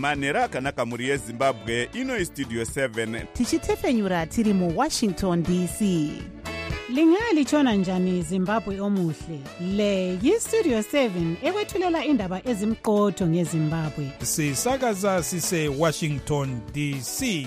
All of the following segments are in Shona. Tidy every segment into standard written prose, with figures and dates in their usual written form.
manhero akanaka mhuri yezimbabwe. Ino Studio 7 tichitefenyura tiri muWashington DC. Lingalitshona njani Zimbabwe omuhle? Le yiStudio 7 ekwethulela indaba ezimqotho ngeZimbabwe. Sisakaza sise Washington DC.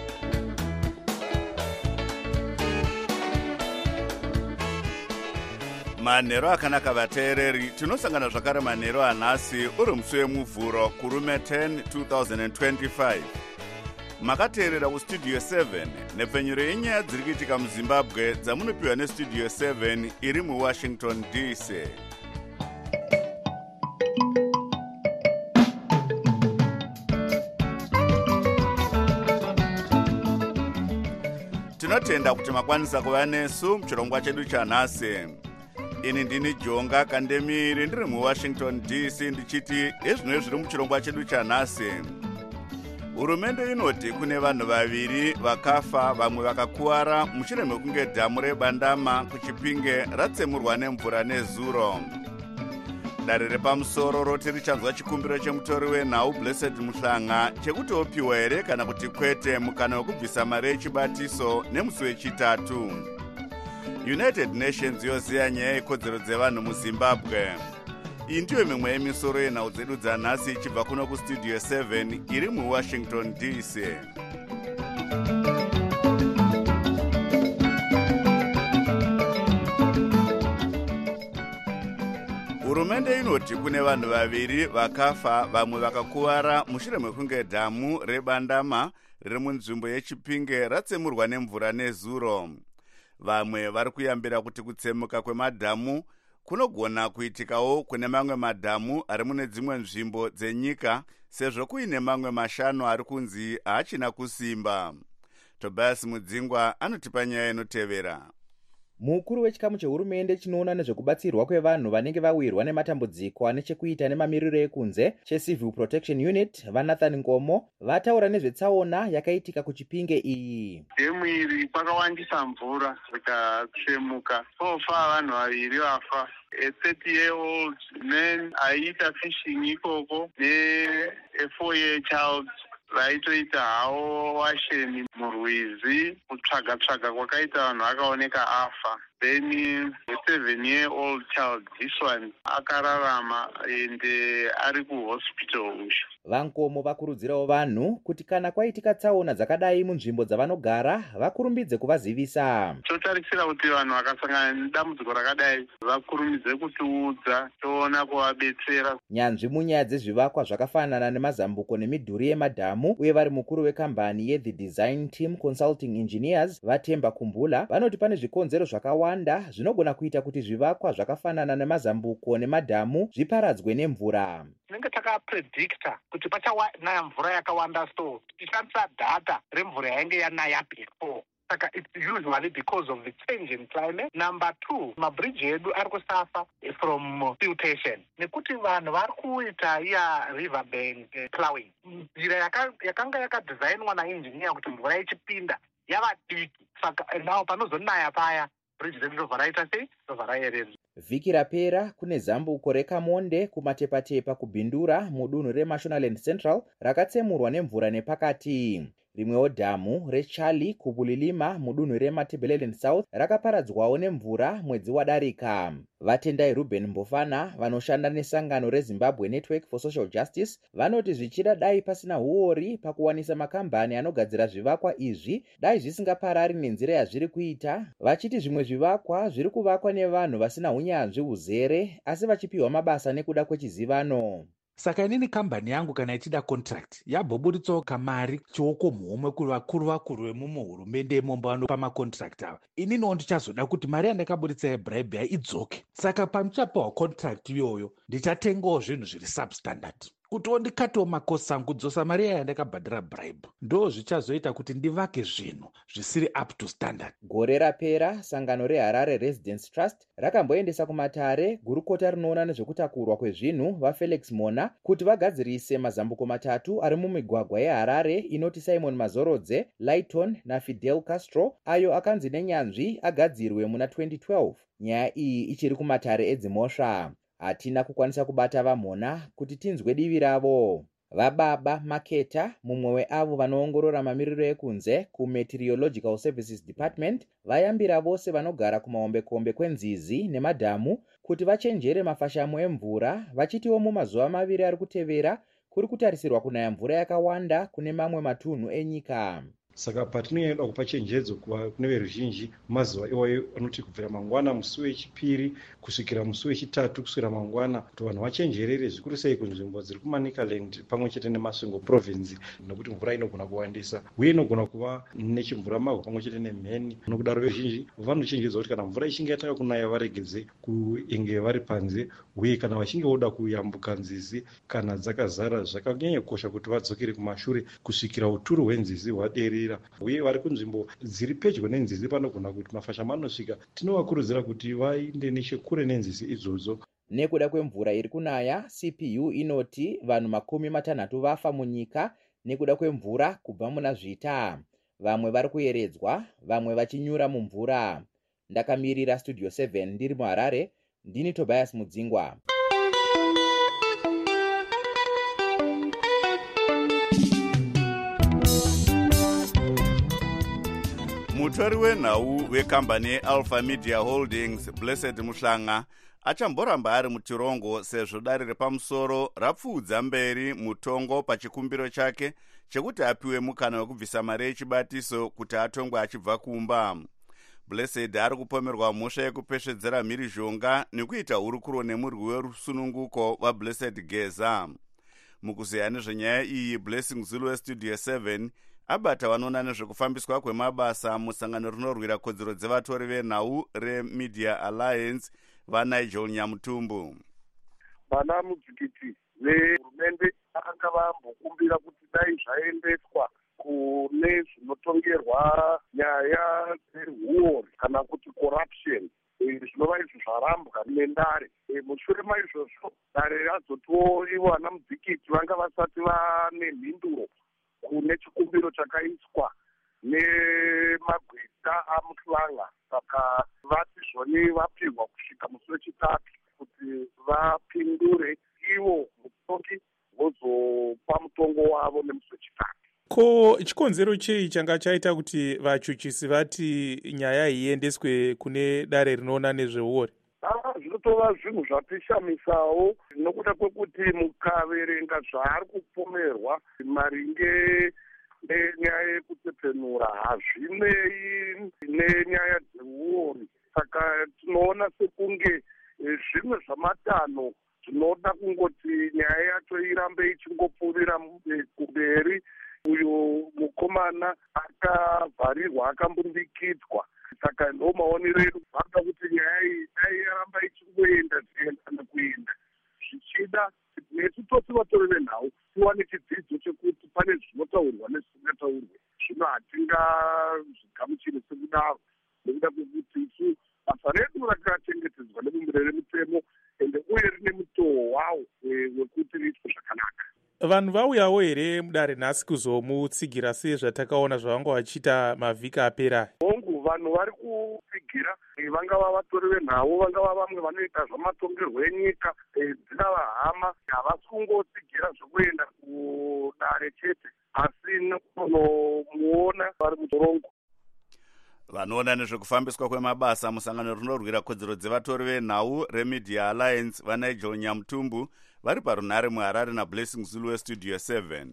manhero akanaka vateereri, tinosangana zvakare manhero anhasi uri musi wemuvhuro kurume 10 2025. Makateerera kuStudio 7 nepfenyuro yenyaya dziri kuitika muZimbabwe dzamunopiwa neStudio 7 iri muWashington DC. Tinotenda kuti makwanisa kuva nesu muchirongwa chedu chanhasi. Ini ndini Jonga Kandemiri ndiri muWashington DC ndichiti ezvino zviri muchirongwa chedu chanhasi. Hurumende inoti kune vanhu vaviri vakafa vamwe vakakuwara mushure mekunge dhamu reBandama kuChipinge ratsemurwa nemvura nezuro. Dare repamusoro roti richanzwa chikumbiro chemutori wenhau Blessed Muhlanga chekuti opiwa here kana kuti kwete mukana wekubvisa mari yechibatiso nemusi wechitatu. United Nations yoziya nyaya yekodzero dzevanhu muZimbabwe. Iyi ndiyo mimwe yemisoro yenhau dzedu dzanhasi ichibva kuno kuStudio 7 iri muWashington DC. Hurumende inoti kune vanhu vaviri vakafa vamwe vakakuwara mushure mekunge dhamu reBandama riri munzvimbo yeChipinge ratsemurwa nemvura nezuro. Vamwe vari kuyambira kuti kutsemuka kwemadhamu kunogona kuitikawo kune mamwe madhamu ari mune dzimwe nzvimbo dzenyika sezvo kuine mamwe mashanu ari kunzi haachina kusimba. Tobias Mudzingwa anotipa nyaya inotevera. Mukuru wechikamu chehurumende chinoona nezvekubatsirwa kwevanhu vanenge vawirwa nematambudziko ane chekuita nemamiriro ekunze cheCivil Protection Unit vaNathan Ngomo vataura nezvetsaona yakaitika kuChipinge iyi. Dhemu iri kwakawandisa mvura rikatsemuka, pofa vanhu vaviri vafa. A 30-year-old man aiita fishing ikoko ne 4-year child vaitoita havo washeni murwizi. Kutsvaga kwakaita vanhu akaoneka afa. Then a 7-year-old child, this one akararama ende ari kuhospital usho. Vankomo vakurudzirawo vanhu kuti kana kwaitika tsaona dzakadai munzvimbo dzavanogara vakurumbidze kuvazivisa. Totarisira kuti vanhu vakasangana nedambudziko rakadai vakurumidze kutiudza toona kuvabetsera. Nyanzvi munyaya dzezvivakwa zvakafanana nemazambuko nemidhuri yemadhamu uye vari mukuru wekambani yeThe Design Team Consulting Engineers vaTemba Kumbula vanoti pane zvikonzero zvakawanda zvinogona kuita kuti zvivakwa zvakafanana nemazambuko nemadhamu zviparadzwe nemvura. Tinenge takapredicta kuti pachanaya mvura yakawanda so tishandisa data remvura yainge yanaya before. Saka it's usually because of the change in climate. Number 2, mabridge edu ari kusafa from siltation. Nekuti vanhu vari kuita iya riverbank plowing. Njira yakanga yakadesignwa naengineer kuti mvura ichipinda yava diki. Saka nawo panozonaya paya bridge redu rovha raita sei? Rovha rayerera. Vhiki rapera kune zambuko reKamonde kumatepatepa kuBhindura mudunhu reMashonaland Central rakatsemurwa nemvura nepakati. Rimwewo dhamu reCharlie kuBulilima mudunhu reMatabeleland South rakaparadzwawo nemvura mwedzi wadarika. Vatendai Ruben Mbofana vanoshanda nesangano reZimbabwe Network for Social Justice vanoti zvichida dai pasina huori pakuwanisa makambani anogadzira zvivakwa izvi dai zvisingaparari nenzira yazviri kuita, vachiti zvimwe zvivakwa zviri kuvakwa nevanhu vasina unyanzvi uzere asi vachipiwa mabasa nekuda kwechizivano. Saka inini kambani yangu kana ichida contract yabhoburitsawo kamari chioko muhomwe kuvakuru vemuhurumende momba vanopa macontract ava. Ininiwo ndichazoda kuti mari yandakaburitsa yebribe idzoke. Saka pamuchapawo contract iyoyo ndichatengawo zvinhu zviri substandard. Kutiwo ndikatiwo makosi angu kudzosa mari yandakabhadhira bribe. Ndo zvichazoita kuti ndivake zvinhu zvisiri up to standard. Gore rapera sangano reHarare Residence Trust rakamboendesa kumatare gurukota rinoona nezvekutakurwa kwezvinhu vaFelix Mona kuti vagadzirise mazambuko 3 ari mumigwagwa yeHarare inoti Simon Mazorodze, Lighton naFidel Castro ayo akanzi nenyanzvi agadzirwe muna 2012. Nyaya iyi ichiri kumatare edzimosva. Hatina kukwanisa kubata vaMona kuti tinzwe divi ravo. Vababa Maketa, mumwe weavo vanoongorora mamiriro ekunze kumeteorological services department, vayambira vose vanogara kumahombekombe kwenzizi nemadhamu kuti vachenjere mafashamo emvura, vachitiwo mumazuva maviri ari kutevera kuri kutarisirwa kunaya mvura yakawanda kune mamwe matunhu enyika. Saka patinoenda kupa chenjedzo kune veruzhinji mazuva iwayo anoti kubvira mangwana musi wechipiri kusvikira musi wechitatu kusvikira mangwana kuti vanhu vachenjerere zvikuru sei kunzvimbo dziri kuManicaland pamwe chete neMasvingo province nokuti mvura inogona kuwandisa uye inogona kuva nechimvura mavhu pamwe chete nemheni. Nokudaro veruzhinji vanochenjedzwa kuti kana mvura ichinge yatanga kunaya varegedze kunge vari panze uye kana vachinge voda kuyambuka nzizi kana dzakazara zvakanyanya kukosha kuti vadzokere kumashure kusvikira uturu hwenzizi hwaderera uye vari kunzvimbo dziri pedyo nenzizi panogona kuti mafashamo anosvika. Tinovakurudzira kuti vainde nechekure nenzizi idzodzo. Nekuda kwemvura iri kunaya, CPU inoti vanhu 60 vafa munyika nekuda kwemvura kubva muna Zvita. Vamwe vari kuyeredzwa, vamwe vachinyura mumvura. Ndakamirira Studio 7 ndiri muHarare, ndini Tobias Mudzingwa. Mutori wenhau wekambani yeAlpha Media Holdings, Blessed Muhlanga, achamboramba ari mutirongo sezvo dare repamusoro rapfuudza mberi mutongo pachikumbiro chake chekuti apiwe mukana wekubvisa mari yechibatiso kuti atongwe achibva kumba. Blessed ari kupomerwa mhosva yekupesvedzera mhirizhonga nekuita hurukuro nemurwi werusununguko waBlessed Geza. Mukuzeya nezvenyaya iyi, Blessing Zulu weStudio 7 abata vanoona nezvekufambiswa kwemabasa musangano rinorwira kodzero dzevatori venhau reMedia Alliance vaNigel Nyamutumbu. Vana mudzikiti vehurumende vakanga vambokumbira kuti dai zvaendeswa kune zvinotongerwa nyaya dzehuori kana kuti corruption, zvinova izvo zvarambwa nendare. Mushure maizvozvo dare razotiwo ivo vana mudzikiti vanga vasati vane mhinduro kune chikumbiro chakaiswa nemagweta aMuhlanga. Saka vati zvoni vapirwa kusvika musi wechitatu kuti vapindure ivo mutongi vozopa mutongo wavo nemusi wechitatu. Ko chikonzero chei changa chaita kuti vachuchisi vati nyaya iendeswe kune dare rinoona nezveuori? Zvinotova zvinhu zvapishamisawo nokuda kwekuti mukaverenga zvaari kupomerwa maringe nenyaya yekutepfenura hazvinei nenyaya dzeuori. Saka tinoona sekunge zvimwe zvamatanho zvinoda kungoti nyaya yacho irambe ichingopfuurira kumberi. Uyo mukomana akavharirwa akambundikidzwa. Saka ndo maonero edu vanoda kuti nyaya iyi dai yaramba ichingoenda kuenda zvichida nesu tose vatori venhau tiwane chidzidzo chekuti pane zvinotaurwa nezvisingataurwe. Zvino hatingazvigamuchiri sekudaro nekuda kwekuti isu basa redu rakachengetedzwa nebumbiro remutemo ende uye rine mutoo wawo wekuti riitwe zvakanaka. Vanhu vauyawo here mudare nhasi kuzomutsigira sezvatakaona zvavanga vachiita mavhiki apera? Hongu, vanhu vari kutsigira vangava vatori venhau, vangava vamwe vanoita zvamatongerwo enyika, dzina vahama, havasi kungotsigira zvokuenda kudare chete asi nekunomuona vari mutorongo. Vanoona nezvekufambiswa kwemabasa musangano rinorwira kodzero dzevatori venhau reMedia Alliance vaNigel Nyamutumbu vari parunhare muHarare naBlessing Zulu weStudio 7.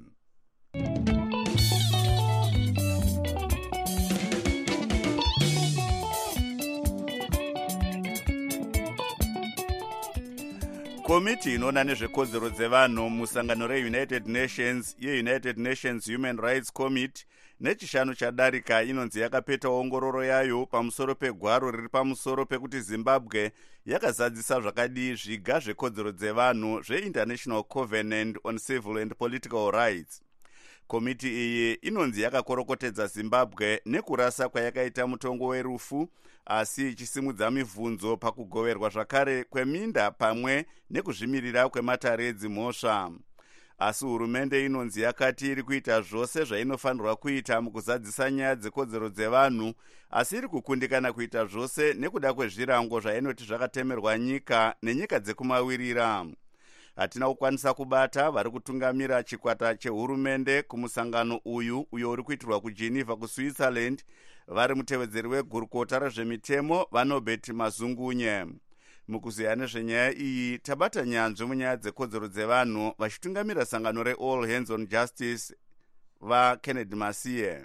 Komiti inoona nezvekodzero dzevanhu musangano reUnited Nations yeUnited Nations Human Rights Committee nechishanu chadarika inonzi yakapeta ongororo yayo pamusoro pegwaro riri pamusoro pekuti Zimbabwe yakazadzisa zvakadii zviga zvekodzero dzevanhu zveInternational Covenant on Civil and Political Rights. Komiti iyi inonzi yakakorokotedza Zimbabwe nekurasa kwayakaita mutongo werufu, asi ichisimudza mibvunzo pakugoverwa zvakare kweminda pamwe nekuzvimirira kwematare edzimhosva. Asi hurumende inonzi yakati iri kuita zvose zvainofanirwa kuita mukuzadzisa nyaya dzekodzero dzevanhu, asi iri kukundikana kuita zvose nekuda kwezvirango zvainoti zvakatemerwa nyika nenyika dzekumawirira. hatina kukwanisa kubata vari kutungamira chikwata chehurumende kumusangano uyo uri kuitirwa kugeneva kuswitzerland vari mutevedzeri wegurukota rezvemitemo vanobert mazungunye. Mukuziya nezvenyaya iyi tabata nyanzvi munyaya dzekodzero dzevanhu vachitungamira sangano reall hands on justice vaKennedy Masiye.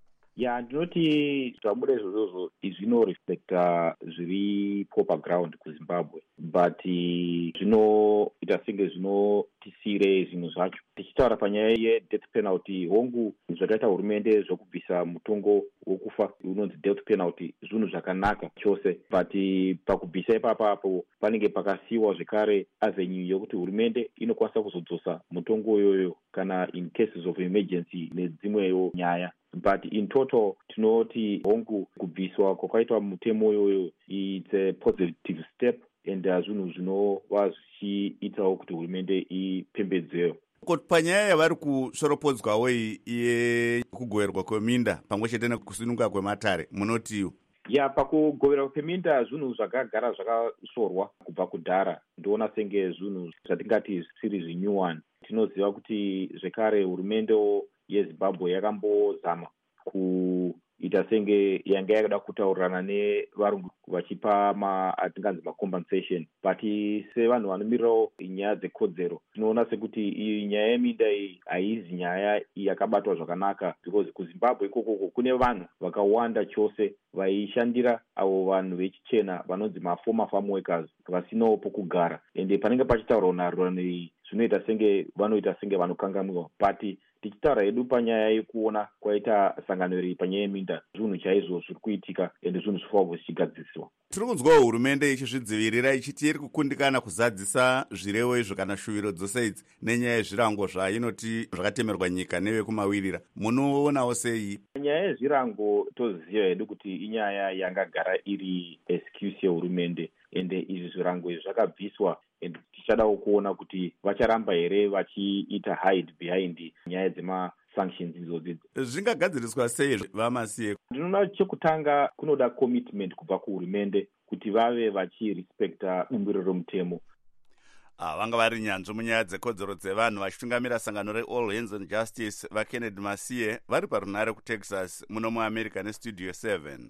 Ndinoti zvabuda izvozvo zvinorespekta zviripo paground kuZimbabwe, but zvinoita senge zvinotisire zvinhu zvacho. Tichitaura panyaya yedeath penalty, hongu zvakaita hurumende zvokubvisa mutongo wokufa unonzi death penalty zvinhu zvakanaka chose, but pakubvisa ipapo panenge pakasiyiwa zvekare avenue yokuti hurumende inokwanisa kuzodzosa mutongo iyoyo kana in cases of emergency nedzimwewo nyaya. But in total, tinoti hongu kubviswa kwakaitwa mutemo iyoyo it's a positive step and zvinhu zvinova zvichiitawo kuti hurumende ipembedzewo. Panyaya yavari kusoropodzwawo yekugoverwa kweminda pamwe chete nekusununguka kwematare munotiwo? Pakugoverwa kweminda zvinhu zvakagara zvakasorwa kubva kudhara. Ndoona senge zvinhu zvatingati zvisiri zvinyuwani. Tinoziva kuti zvekare hurumende yeZimbabwe yakambozama kuita senge yanga yakada kutaurirana nevarungu vachipa atinganzi macompensation, but sevanhu vanomirirawo nyaya dzekodzero tinoona sekuti iyi nyaya yeminda iyi haizi nyaya yakabatwa zvakanaka, because kuZimbabwe ikoko kune vanhu vakawanda chose vaishandira avo vanhu vechichena vanonzi maformer farm workers vasinawo pokugara, ende panenge pachitaurwa nharo iyi zvinoita senge vanoita senge vanokanganwiwa. But tichitaura hedu panyaya yekuona kwaita sangano iri panyaya yeminda, zvinhu chaizvo zviri kuitika ende zvinhu zvifanirwa zvichigadzirisiwa. Tiri kunzwawo hurumende ichizvidzivirira ichiti iri kukundikana kuzadzisa zvirevo izvo kana shuviro dzose idzi nenyaya yezvirango zvainoti zvakatemerwa nyika nevekumawirira. Munoonawo sei? Nyaya yezvirango toziva hedu kuti inyaya yangagara iri excuse yehurumende, ende izvi zvirango izvi zvakabviswa ende tichadawo kuona kuti vacharamba here vachiita hide behind nyaya dzemasanctions idzodzi. Zvingagadziriswa sei vaMasiye? Ndinoona chekutanga kunoda commitment kubva kuhurumende kuti vave vachirespekta bumbiro romutemo. Vanga vari nyanzvi munyaya dzekodzero dzevanhu vachitungamira sangano reall hands on justice vaKennedy Masiye vari parunare kuTexas muno muAmerica nestudio 7.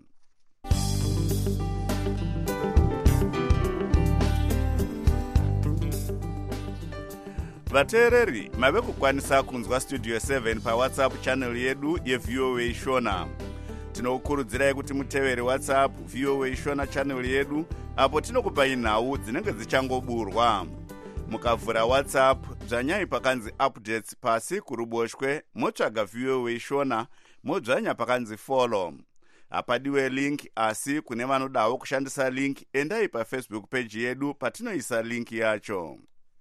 Vateereri mave kukwanisa kunzwa studio 7 paWhatsApp channel yedu yeVOA Shona. Tinokurudzirai kuti mutevere WhatsApp VOA Shona channel yedu apo tinokupai nhau dzinenge dzichangoburwa. Mukavhura WhatsApp dzvanyai pakanzi updates pasi kuruboshwe motsvaga VOA Shona modzvanya pakanzi follow. Hapadiwe link asi kune vanodawo kushandisa link endai paFacebook page yedu patinoisa link yacho.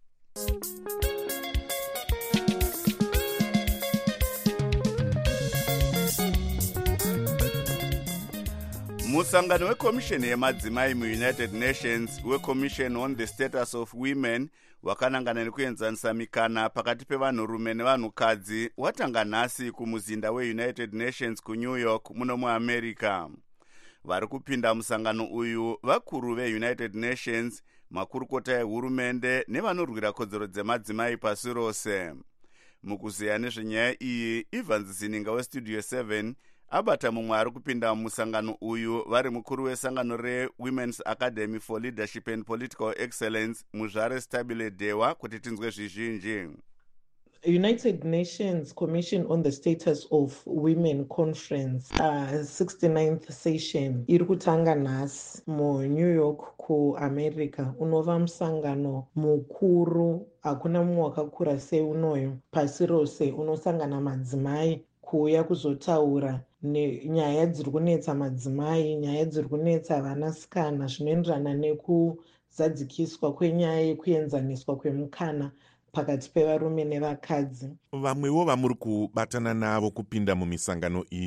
Musangano wekomisheni yemadzimai muUnited Nations weCommission on the Status of Women wakanangana nekuenzanisa mikana pakati pevanhurume nevanhukadzi watanga nhasi kumuzinda weUnited Nations kuNew York muno muAmerica. Vari kupinda musangano uyu vakuru veUnited Nations, makurukota ehurumende nevanorwira kodzero dzemadzimai pasi rose. Mukuziya nezvenyaya iyi, Evans Zininga westudio 7 abata mumwe ari kupinda musangano uyu vari mukuru wesangano reWomen's Academy for Leadership and Political Excellence Muzvare Stabile Dewa kuti tinzwe zvizhinji. United Nations Commission on the Status of Women Conference 69th session iri kutanga nhasi muNew York kuAmerica. Unova musangano mukuru, hakuna mumwe wakakura seunoyu pasi rose, unosangana madzimai kuuya kuzotaura nenyaya dziri kunetsa madzimai, nyaya dziri kunetsa vanasikana zvinoenderana nekuzadzikiswa kwenyaya yekuenzaniswa kwemukana pakati pevarume nevakadzi. Vamwewo vamuri kubatana navo kupinda mumisangano iyi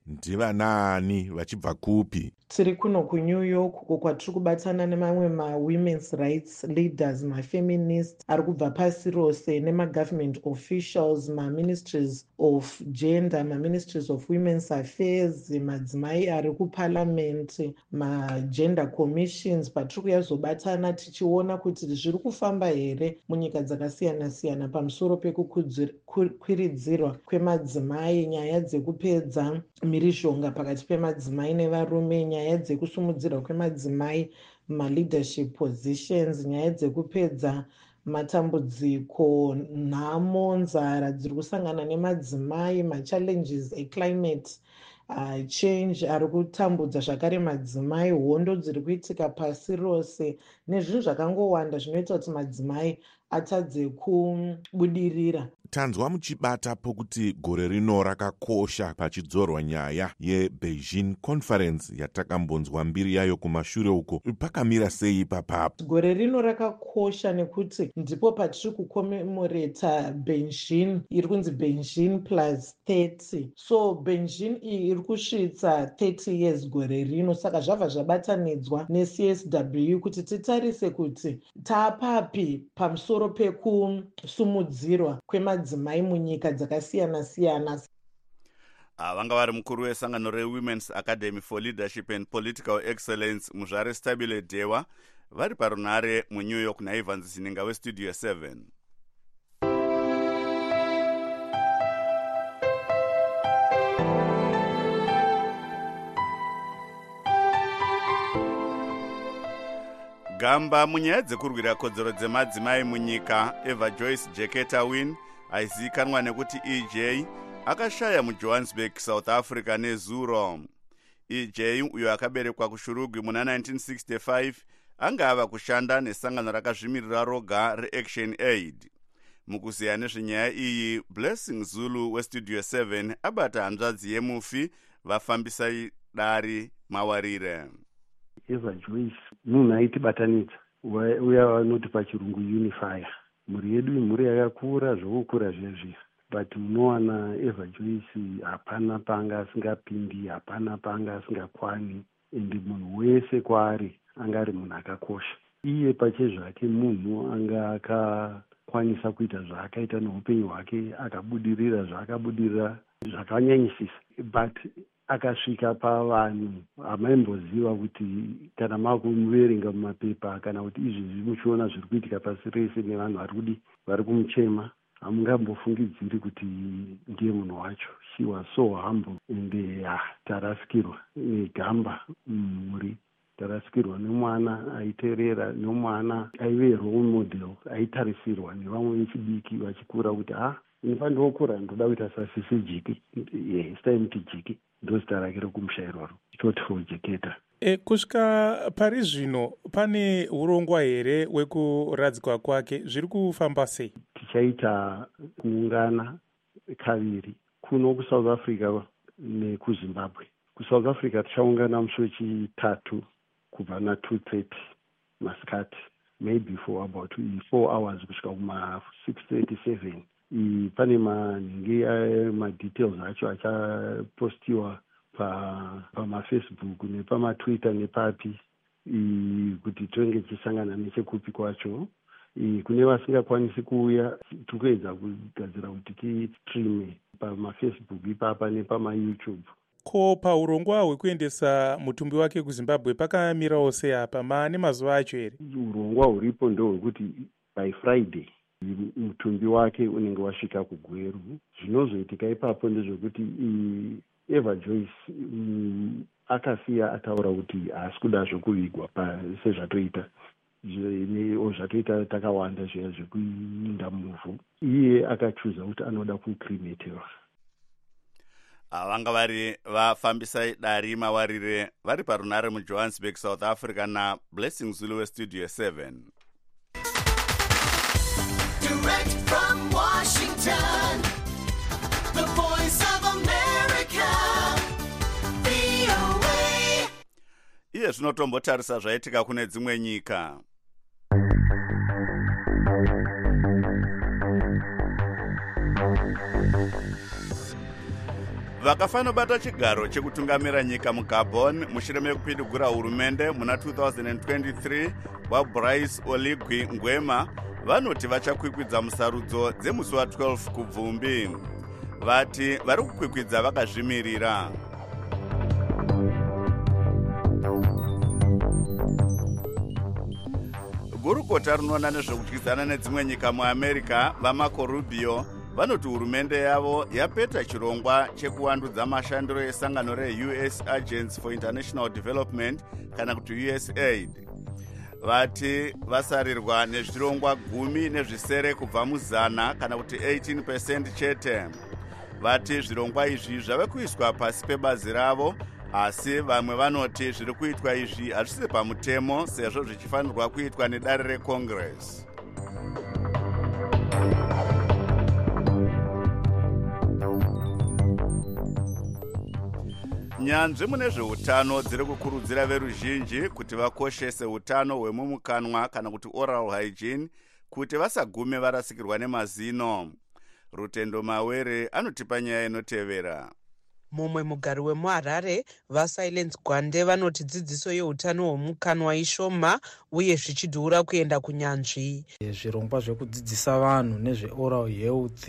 ndivanani vachibva kupi? Tiri kuno kuNew York uko kwatiri kubatana nemamwe ma-women's rights leaders, ma-feminists ari kubva pasi rose, nema-government officials, ma-ministries of gender, ma-ministries of women's affairs, madzimai ari kuparliament, ma-gender commissions. Patiri kuyazobatana tichiona kuti zviri kufamba here munyika dzakasiyana-siyana pamusoro pekukwiridzirwa kwemadzimai, nyaya dzekupedza mhirizhonga pakati pemadzimai nevarume, nyaya dzekusumudzirwa kwemadzimai ma-leadership positions, nyaya dzekupedza matambudziko, nhamo, nzara dziri kusangana nemadzimai, ma-challenges eclimate change ari kutambudza zvakare madzimai, hondo dziri kuitika pasi rose nezvinhu zvakangowanda zvinoita kuti madzimai atadze kubudirira. Tanzwa muchibata pokuti gore rino rakakosha pachidzorwa nyaya yeBeijing Conference yatakambonzwa mbiri yayo kumashure uko. Pakamira sei ipapapo? Gore rino rakakosha nekuti ndipo patiri kukomemoreta Beijing, iri kunzi Beijing plus 30. So Beijing iyi iri kusvitsa 30 years gore rino, saka zvabva zvabatanidzwa neCSW kuti titarise kuti taapapi pamusoro pekusumudzirwa kwemadzimai munyika dzakasiyana-siyana. Vanga vari mukuru wesangano reWomen's Academy for Leadership and Political Excellence Muzvare Stabile Dewa vari parunare muNew York naIvans Zininga weStudio 7. Gamba munyaya dzekurwira kodzero dzemadzimai munyika, Eva Joyce Jeketa Win aizikanwa nekuti EJ akashaya muJohannesburg, South Africa nezuro. EJ uyo akaberekwa kuShurugwi muna 1965 anga ava kushanda nesangano rakazvimirira roga reAction Aid. Mukuziya nezvenyaya iyi, Blessing Zulu weStudio 7 abata hanzvadzi yemufi vafambisa dari mawarire. Eva Joyce munhu aitibatanidza, uya vanoti pachirungu unifier. Mhuri yedu imhuri yakakura zvokukura zvezviya, but unowana Eva Joyce hapana panga asingapindi, hapana panga asingakwani, ende munhu wese kwaari anga ari munhu akakosha. Iye pachezvake munhu anga akakwanisa kuita zvaakaita neupenyu hwake, akabudirira zvaakabudirira zvakanyanyisisa, but akasvika pavanhu hamaimboziva kuti kana makumuverenga mumapepa kana kuti izvezvi muchiona zviri kuitika pasi rese nevanhu vari kumuchema, hamungambofungidziri kuti ndiye munhu wacho. She was so humble ende tarasikirwa negamba mumhuri, tarasikirwa nemwana aiterera, nemwana aive role model, aitarisirwa nevamwe vechidiki vachikura kuti inofandokura ndoda kuita sasisi Jiki, it's time to Jiki. Ndozita rake rekumushairwaro chotfo Jeketa. Kusvika pari zvino pane urongwa here wekuradzikwa kwake, zviri kufamba sei? Tichaita kuungana kaviri, kuno kuSouth Africa nekuZimbabwe. KuSouth Africa tichaungana musi wechitatu kubva na2:30 masikati, maybe for about 4 hours kusvika kuma 6:37. Pane manhingi madetails acho achapostiwa pamafacebook nepamatwitter nepapi kuti tonge tichisangana nechekupi kwacho. Kune vasingakwanisi kuuya tikuedza kugadzira kuti tistreame pamafacebook ipapa nepamaYouTube. Ko paurongwa hwekuendesa mutumbi wake kuZimbabwe pakamirawo sei apa? Maane mazuva acho here? Urongwa huripo ndohwekuti by Friday mutumbi wake unenge wasvika kuGweru. Zvinozoitika ipapo ndezvekuti Eva Joyce akasiya ataura kuti haasi kuda zvokuvigwa sezvatoita zvatoita takawanda zviya zvekuinda muvhu. Iye akachuza kuti anoda kucremetewa. Vanga vari vafambisa dari mawarire vari parunare muJohannesburg, South Africa naBlessing Zulu weStudio 7. Direct from Washington, the voice of America, VOA. Iye zvinotombotarisa zvaitika kune dzimwe nyika. vakafanobata chigaro chekutungamira nyika mugabon mushure mekupidigura hurumende muna 2023 waBryce Oligui Nguema vanoti vachakwikwidza musarudzo dzemusi wa12 kubvumbi. Vati vari kukwikwidza vakazvimirira. Gurukota rinoona nezvekutyisana nedzimwe nyika muAmerica vaMarco Rubio vanoti hurumende yavo yapeta chirongwa chekuwandudza mashandiro esangano reUS Agents for International Development kana kuti USAID. Vati vasarirwa nezvirongwa 10 nezvisere kubva muzana kana kuti 18% chete. Vati zvirongwa izvi zvave kuiswa pasi pebazi ravo, asi vamwe vanoti zviri kuitwa izvi hazvisi pamutemo sezvo zvichifanirwa kuitwa nedare reCongress. Nyanzvi mune zveutano dziri kukurudzira veruzhinji kuti vakoshese utano hwemumukanwa kana kuti oral hygiene kuti vasagume varasikirwa nemazino. Rutendo Mawere anotipa nyaya inotevera. Mumwe mugari wemuHarare vaSilence Gwande vanoti dzidziso yeutano hwomukanwa ishoma uye zvichidhura kuenda kunyanzvi. Zvirongwa zvekudzidzisa vanhu nezveoral health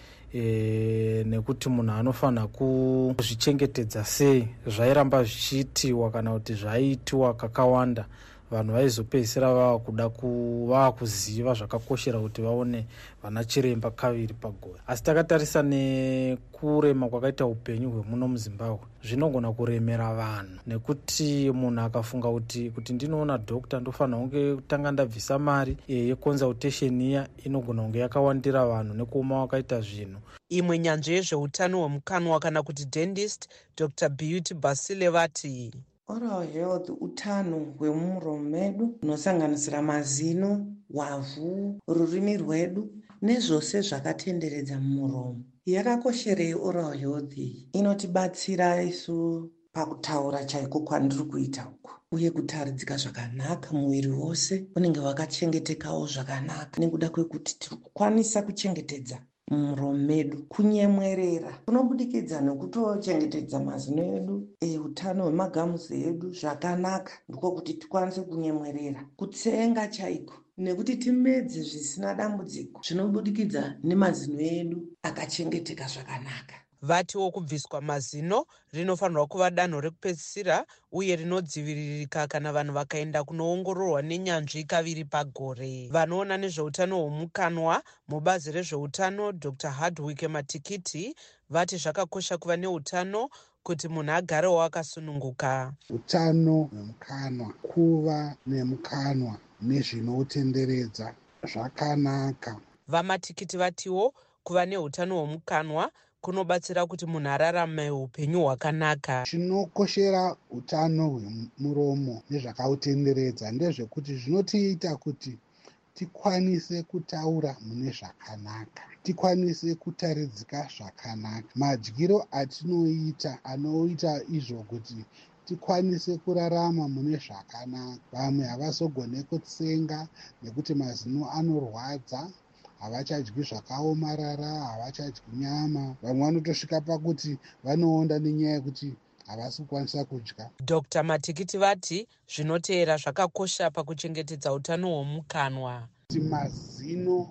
nekuti munhu anofanira kuzvichengetedza sei zvairamba zvichiitiwa kana kuti zvaiitiwa kakawanda, vanhu vaizopedzisira vava kuziva zvakakoshera kuti vaone vana chiremba kaviri pagore. Asi takatarisa nekurema kwakaita upenyu hwemuno muZimbabwe zvinogona kuremera vanhu, nekuti munhu akafunga kuti ndinoona dhokta ndofanira kunge kutanga ndabvisa mari yeconsultation iya inogona kunge yakawandira vanhu nekuoma wakaita zvinhu. Imwe nyanzvi yezveutano hwemukanwa kana kuti dentist Dr. Beauty Basile vati oral health utano hwemuromo medu hunosanganisira mazino, wavhu, rurimi rwedu nezvose zvakatenderedza muromo. Yakakosherei oral health iyi? Inotibatsira isu pakutaura chaiko kwandiri kuita uku, uye kutaridzika zvakanaka muviri wose unenge wakachengetekawo zvakanaka, nekuda kwekuti tiri kukwanisa kuchengetedza muromo medu. Kunyemwerera kunobudikidza nekutochengetedza mazino edu, utano hwemagamuzi edu zvakanaka, ndiko kuti tikwanise kunyemwerera. Kutsenga chaiko nekuti timedze zvisina dambudziko zvinobudikidza nemazino edu akachengeteka zvakanaka. Vatiwo kubviswa mazino rinofanirwa kuva danho rekupedzisira uye rinodziviririka kana vanhu vakaenda kunoongororwa nenyanzvi kaviri pagore. Vanoona nezveutano hwomukanwa mubazi rezveutano Dr. Hardwick Matikiti vati zvakakosha kuva neutano kuti munhu agarewo akasununguka. Utano hwemukanwa, kuva nemukanwa nezvinotenderedza zvakanaka. VaMatikiti vatiwo kuva neutano hwomukanwa kunobatsira kuti munhu ararame upenyu hwakanaka. Chinokoshera utano hwemuromo nezvakautenderedza ndezvekuti zvinotiita kuti tikwanise kutaura mune zvakanaka, tikwanise kutaridzika zvakanaka. Madyiro atinoita anoita izvo kuti tikwanise kurarama mune zvakanaka. Vamwe havazogone kutsenga nekuti mazino anorwadza, havachadyi zvakaomarara, havachadyi nyama. Vamwe vanotosvika pakuti vanoonda nenyaya yekuti havasi kukwanisa kudya. Dr. Matikiti vati zvinoteera zvakakosha pakuchengetedza utano hwomukanwa. Kuti mazino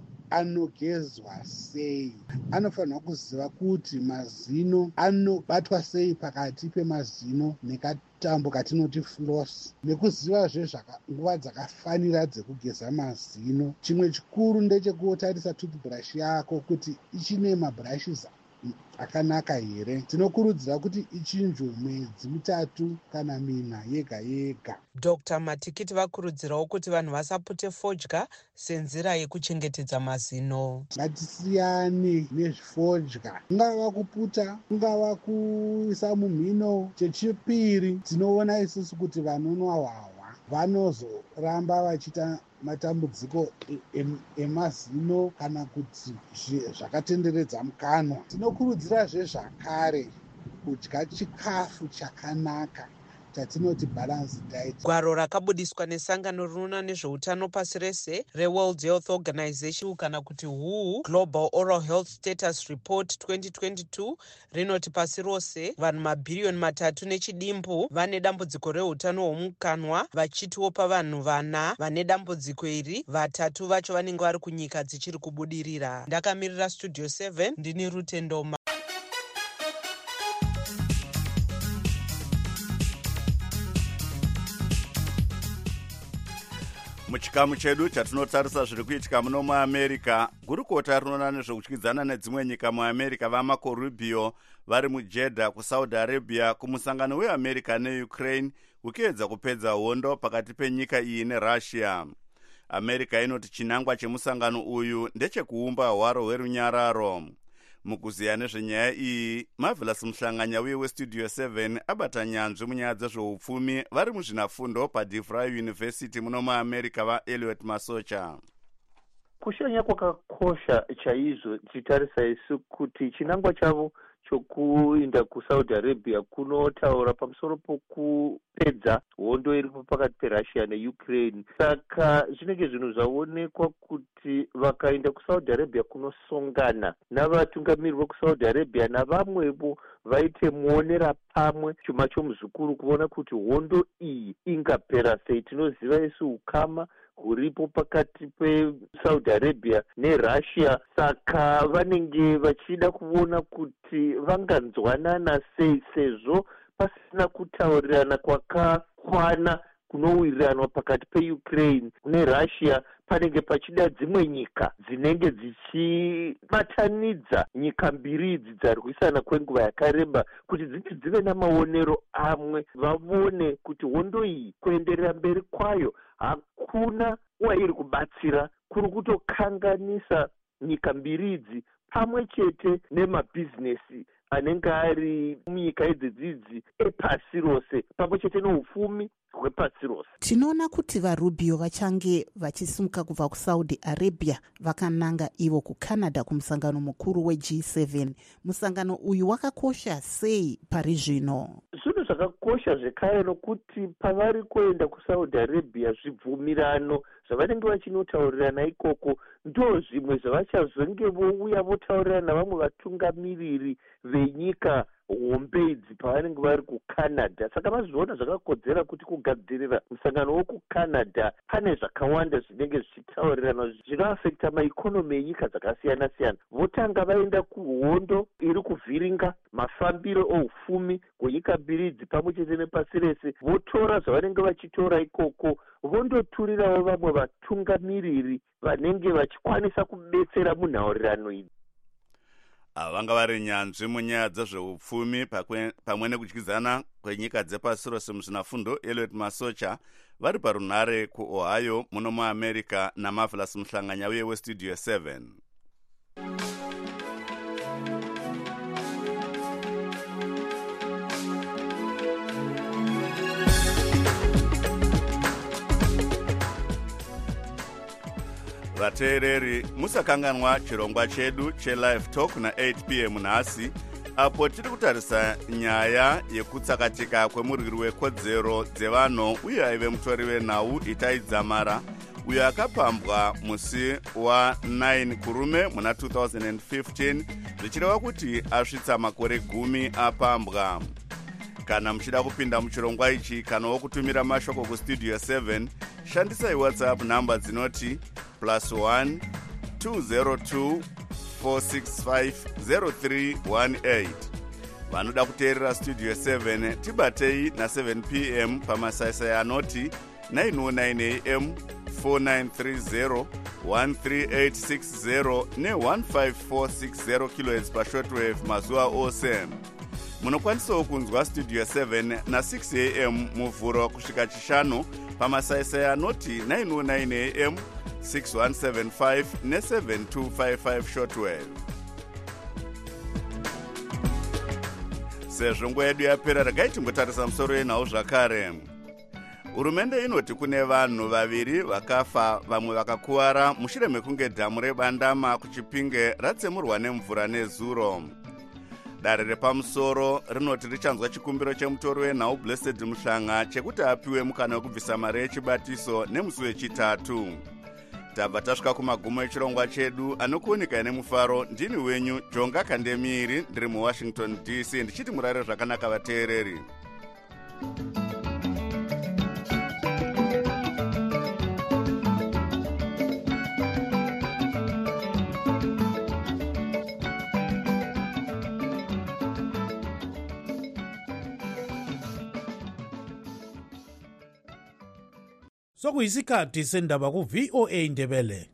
anogezwa sei, anofanirwa kuziva kuti mazino anobatwa sei pakati pemazino nekatambo katinoti floss, nekuzivazve nguva dzakafanira dzekugeza mazino. Chimwe chikuru ndechekutarisa toothbrush yako kuti ichine mabrushes akanaka here. Tinokurudzira kuti ichinjwe mwedzi 3 kana 4 yega yega. Dr. Matikiti vakurudzirawo kuti vanhu vasapote fodya senzira yekuchengetedza mazino. Ngatisiyane nezvifodya, kungava kuputa, kungava kuisa mumhino. Chechipiri, tinoona isusu kuti vanonwa hwahwa vanozoramba vachiita matambudziko emazino kana kuti zvakatenderedza mukanwa. Tinokurudzirazve zvakare kudya chikafu chakanaka, chatinoti balance diet. Gwaro rakabudiswa nesangano rinoona nezveutano pasi rese reWorld Health Organization kana kuti WHO Global Oral Health Status Report 2022 rinoti pasi rose vanhu mabhiriyoni 3 nechidimbu vane dambudziko reutano hwomukanwa, vachitiwo pavanhu 4 vane dambudziko iri, 3 vacho vanenge vari kunyika dzichiri kubudirira. Ndakamirira Studio 7 ndini Rutendoma. Muchikamu chedu chatinotarisa zviri kuitika muno muAmerica, gurukota rinoona nezvekudyidzana nedzimwe nyika muAmerica vaMarco Rubio vari muJeddah kuSaudi Arabia kumusangano weAmerica neUkraine ukiedza kupedza hondo pakati penyika iyi neRussia. America inoti chinangwa chemusangano uyu ndechekuumba hwaro hwerunyararo. Mukuziya nezvenyaya iyi, Marvelous Muhlanganya weStudio 7 abata nyanzvi munyaya dzezveupfumi vari muzvinafundo paDeVry University muno muAmerica vaEliot Masocha. Kushanya kwakakosha chaizvo tichitarisa isu kuti chinangwa chavo chokuinda kuSaudi Arabia kunotaura pamusoro pokupedza hondo iripo pakati peRussia neUkraine. Saka zvinenge zvinhu zvaonekwa kuti vakaenda kuSaudi Arabia kunosongana navatungamiriri vekuSaudi Arabia navamwevo vaite muonera pamwe chuma chomuzukuru kuona kuti hondo iyi ingapera sei. Tinoziva isu ukama huripo pakati peSaudi Arabia neRussia, saka vanenge vachida kuona kuti vanganzwanana sei sezvo pasina kutaurirana kwakakwana kunowiriranwa pakati peUkraine neRussia. Panenge pachida dzimwe nyika dzinenge dzichibatanidza nyika mbiri idzi dzarwisana kwenguva yakareba kuti dzive namaonero amwe, vavone kuti hondo iyi kuenderera mberi kwayo hakuna wairi kubatsira, kuri kutokanganisa nyika mbiri idzi pamwe chete nemabhizinesi anenge ari munyika idzidzidzi epasi rose pamwe chete neupfumi hwepasi rose. Tinoona kuti vaRubio vachange vachisimuka kubva kuSaudi Arabia vakananga ivo kuCanada kumusangano mukuru weG7. Musangano uyu wakakosha sei pari zvino? Zvinhu zvakakosha zvekare nokuti pavari kuenda kuSaudi Arabia zvibvumirano zvavanenge vachinotaurirana ikoko ndo zvimwe zvavachazonge vouya votaurirana navamwe vatungamiriri venyika hombe idzi pavanenge vari kuCanada. Saka vazviona zvakakodzera kuti kugadzirira musangano wokuCanada pane zvakawanda zvinenge zvichitaurirana zvinoafekta maikonomi enyika dzakasiyana siyana. Votanga vaenda kuhondo iri kuvhiringa mafambiro oupfumi hwenyika mbiri idzi pamwe chete nepasi rese, votora zvavanenge vachitora ikoko vondoturirawo vamwe vatungamiriri vanenge vachikwanisa kubetsera munhaurirano idzi. Vanga vari nyanzvi munyaya dzezveupfumi pamwe nekudyidzana kwenyika dzepasi rose muzvinafundo Eliot Masocha vari parunhare kuOhio muno muAmerica naMarvelous Muhlanganya weStudio 7. Vateereri, musakanganwa chirongwa chedu cheLive Talk na8 p.m. nhasi, apo tiri kutarisa nyaya yekutsakatika kwemurwiri wekodzero dzevanhu uye aive mutori wenhau Itai Dzamara, uyo akapambwa musi wa9 kurume muna 2015 zvichireva kuti asvitsa makore 10 apambwa. Kana muchida kupinda muchirongwa ichi kana wokutumira mashoko kuStudio 7, shandisai WhatsApp namba dzinoti +1 202 465 0318. Vanoda kuteerera Studio 7 tibatei na7 p.m. pamasaisai anoti 909 am 4930 13860 ne15460 kHz pashortwave mazuva ose. Munokwanisawo kunzwa Studio 7 na6 am muvhuro kusvika chishanu pamasaisai anoti 909 am 6175 ne7255 shortwave. Sezvo nguva yedu yapera, regai timbotarisa musoro yenhau zvakare. Hurumende inoti kune vanhu vaviri vakafa vamwe vakakuwara mushure mekunge dhamu rebandama kuChipinge ratsemurwa nemvura nezuro. dare repamusoro rinoti richanzwa chikumbiro chemutori wenhau Blessed Muhlanga chekuti apiwe mukana wekubvisa mari yechibatiso nemusi wechitatu. Tabva tasvika kumagumo echirongwa chedu. Anokuoneka nemufaro ndini wenyu Jonga Kandemiri, ndiri muWashington DC, ndichiti murare zvakanaka vateereri. Sokuyisikhathi sendaba ku-VOA Indebele.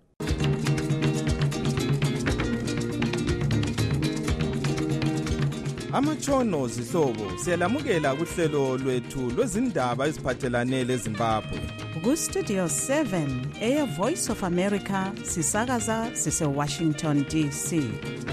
Amatshono zihlobo siyalamukela kuhlelo lwethu lwezindaba eziphathelane leZimbabwe. Ku-Studio 7 Air Voice of America sisakaza sise-Washington DC.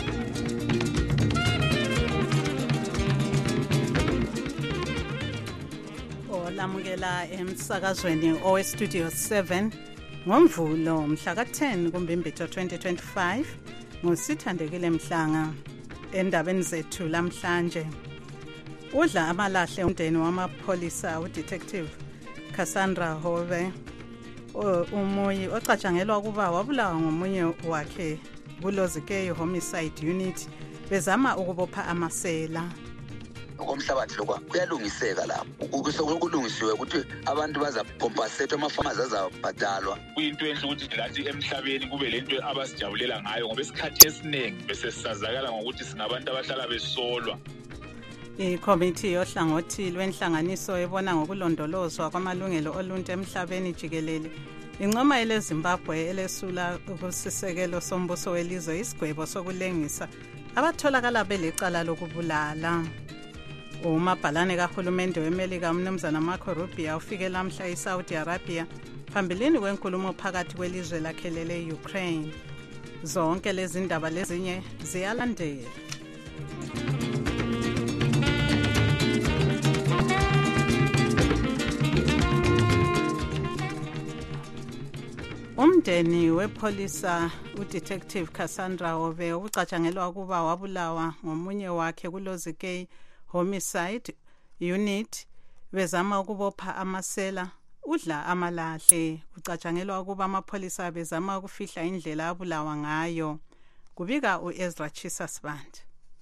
Olamukela emsakazweni owe-Studio 7 ngoMvulo mhla ka-10 kuMbimbithi 2025 ngusithandekile Mhlanga. Endabeni zethu lamhlanje, udla amalahle umndeni wamapholisa uDetective Cassandra Hove, umuyi ocatshangelwa ukuba wabulawa ngomunye wakhe kuLozikeyi Homicide Unit bezama ukubopha amasela. Komhlabathi lokho kuyalungiseka lapho kulungisiwe ukuthi abantu bazacompensate, amafamers azabhadalwa. Kuyinto enhle ukuthi lathi emhlabeni kube lento abasijabulela ngayo ngoba isikhathi esiningi bese sisazakala ngokuthi singabantu abahlala besolwa. Ikomiti yohlangothi lwenhlanganiso ebona ngokulondolozwa kwamalungelo oluntu emhlabeni jikelele incoma eleZimbabwe elesula ukusisekelo sombuso welizwe isigwebo sokulengisa abatholakala belecala lokubulala. Umabhalane kahulumende weMelika umnumzana Marco Rubio ufike lamhla eSaudi Arabia phambilini kwenkulumo phakathi kwelizwe lakhe le-Ukraine. Zonke lezi ndaba lezinye ziyalandela. Umndeni wepholisa uDetective Cassandra Hove ucatshangelwa ukuba wabulawa ngomunye wakhe kuLozikeyi Homicide Unit bezama ukubopha amasela udla amalahle. Ucatshangelwa ukuba amapholisa bezama ukufihla indlela abulawa ngayo. Kubika uEzra Chisasband.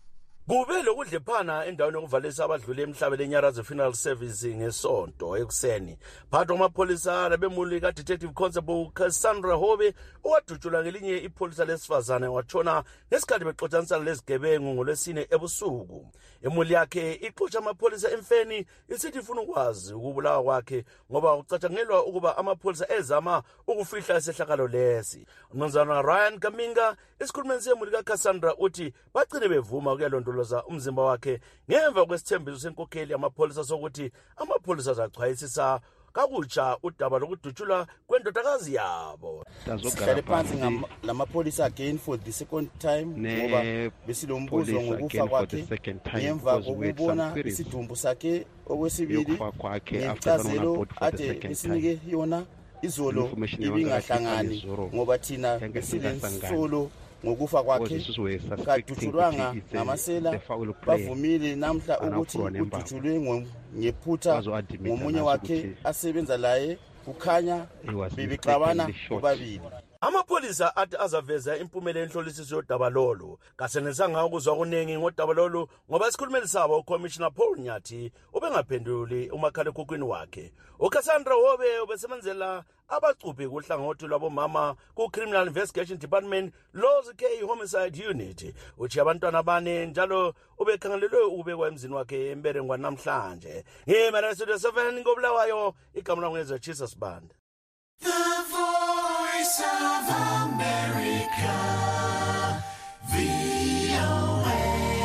Kube lokudlephana endaweni yokuvalisa abadlule emhlabeni eNyaraze Funeral Service ngesonto ekuseni. Phakathi kwamapholisa labemuli kaDetective Constable Cassandra Hove owadutshulwa ngelinye ipholisa lesifazane watshona ngesikhathi bexoxanisana lezigebengu ngolwesine ebusuku. Emuli yakhe ixoxa amapholisa emfeni isithi ifuna ukwazi ukubulawa kwakhe ngoba kucatshangelwa ukuba amapholisa ezama ukufihla isehlakalo lesi. Umnumzana Ryan Kaminga isikhulumeli semuli kaCassandra uthi bagcine bevuma ukuyalondoloza umzimba wakhe ngemva kwesithembiso senkokheli amapholisa sokuthi amapholisa azachwayisisa kakutsha udaba lokudutshulwa kwendodakazi yabo. Sihlale phansi lamapholisa again for the second time ngoba besilombuzo ngokufa kwakhe ngemva kokubona isidumbu sakhe okwesibili ngencazelo ade esinike yona izolo ibingahlangani ngoba thina besilensulo ngokufa kwakhe kadutshulwanga ngamasela. Bavumile namhla ukuthi udutshulwe ngephutha ngomunye wakhe asebenza laye kukhanya bebexabana bobabili. Amapholisa athi azaveza impumela enhlolisiso yodaba lolu. Kasenesanga ukuzwa kuningi ngodaba lolu ngoba isikhulumeli sabo uCommissioner Paul Nyathi ubengaphenduli umakhalekhukhwini wakhe. uCassandra Hove ubesebenzela abacuphi kuhlangothi lwabomama ku-Criminal Investigation Department Lozikeyi Homicide Unit. Uthi abantwana bane njalo ubekhangelelwe ukubekwa emzini wakhe emberengwa namhlanje. Ngimara Studio 7 ngobulawayo igama lami ngezwe Chisasband. The Voice of America, VOA.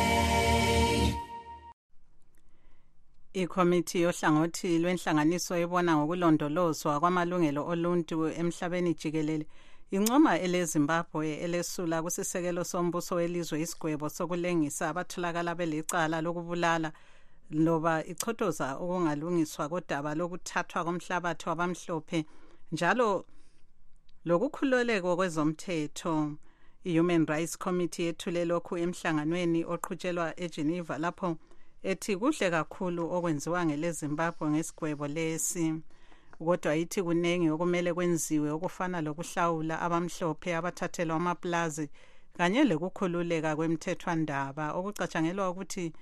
Ikomiti yohlangothi lwenhlanganiso ebona ngokulondolozwa kwamalungelo oluntu emhlabeni jikelele incoma eleZimbabwe elesula kusisekelo sombuso welizwe isigwebo sokulengisa abatholakala belecala lokubulala loba ichothoza okungalungiswa kodaba lokuthathwa komhlabathi wabamhlophe njalo lokukhululeka kwezomthetho. I-Human Rights Committee yethule lokhu emhlanganweni oqhutshelwa eGeneva lapho ethi kuhle kakhulu okwenziwa ngeleZimbabwe ngesigwebo lesi. Kodwa ithi kunengi okumele kwenziwe okufana lokuhlawula abamhlophe abathathelwa amaplazi kanye lokukhululeka kwemthethwandaba okucatshangelwa ukuthi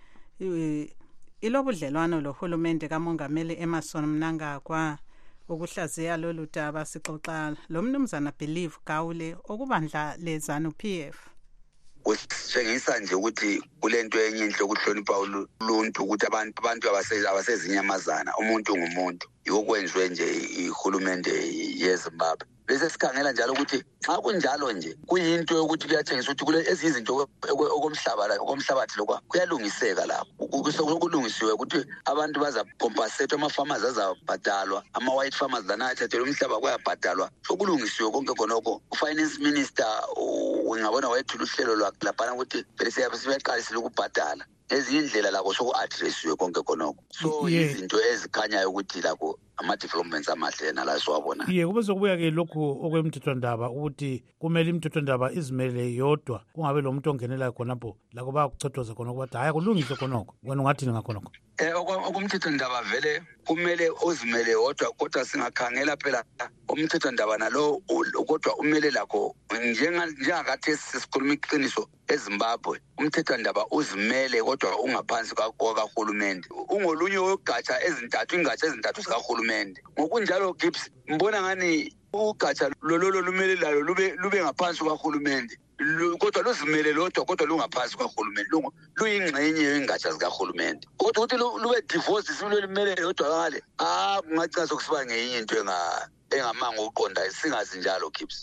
ilobudlelwano lohulumende kamongameli Emmerson Mnangagwa. Ukuhlaziya lolu daba sixoxa lo mnumzana Believe Gawule okubandla leZANU-PF. Kusitshengisa nje ukuthi kulento enye inhle ukuhlonipha uluntu ukuthi abantu abasezinyamazana umuntu ngumuntu yokwenziwe nje ihulumende yeZimbabwe. Bese sikhangela njalo ukuthi xa kunjalo nje kuyinto yokuthi kuyatshengisa ukuthi kule ezizinto okomhlabathi lokwa kuyalungiseka lapho kulungisiwe ukuthi abantu bazacompensate ama-farmers azabhadalwa ama-white farmers lana athathelwe umhlaba kuyabhadalwa sokulungisiwe konke khonokho. U-finance minister ngabona wayethula uhlelo laphana ukuthi vele siyaqalisile ukubhadala ezinye indlela lakho soku-addressiwe konke khonokho. So izinto ezikhanyayo ukuthi lakho ama-developments amahle nala siwabona. Kube sokubuya-ke lokhu okwemthethwandaba ukuthi kumele imithethwandaba izimele yodwa kungabe lo muntu ongenelayo khonapho lakho bayakuchothoza khonokho bathi hhayi kulungiswe khonokho. Wena ungathini ngakhonokho? Okumthethwandaba vele kumele uzimele wodwa kodwa singakhangela phela umthethwandaba nalo kodwa umele lakho njengakathesi sesikhuluma iqiniso eZimbabwe umthethwandaba uzimele kodwa ungaphansi kwakahulumende ungolunye wegatsha ezintathu zikahulumende. Ngokunjalo Gibbs mbona ngani ugatsha lolo lumele lalo lube ngaphansi kwahulumende kodwa luzimele lodwa kodwa lungaphansi kwahulumende luyingxenye yengatsha zikahulumende. Kodwa ukuthi lube divorce simele limele lodwa ngale kungacika sokusiba ngenye into engamanga uqonda singazi njalo Gibbs.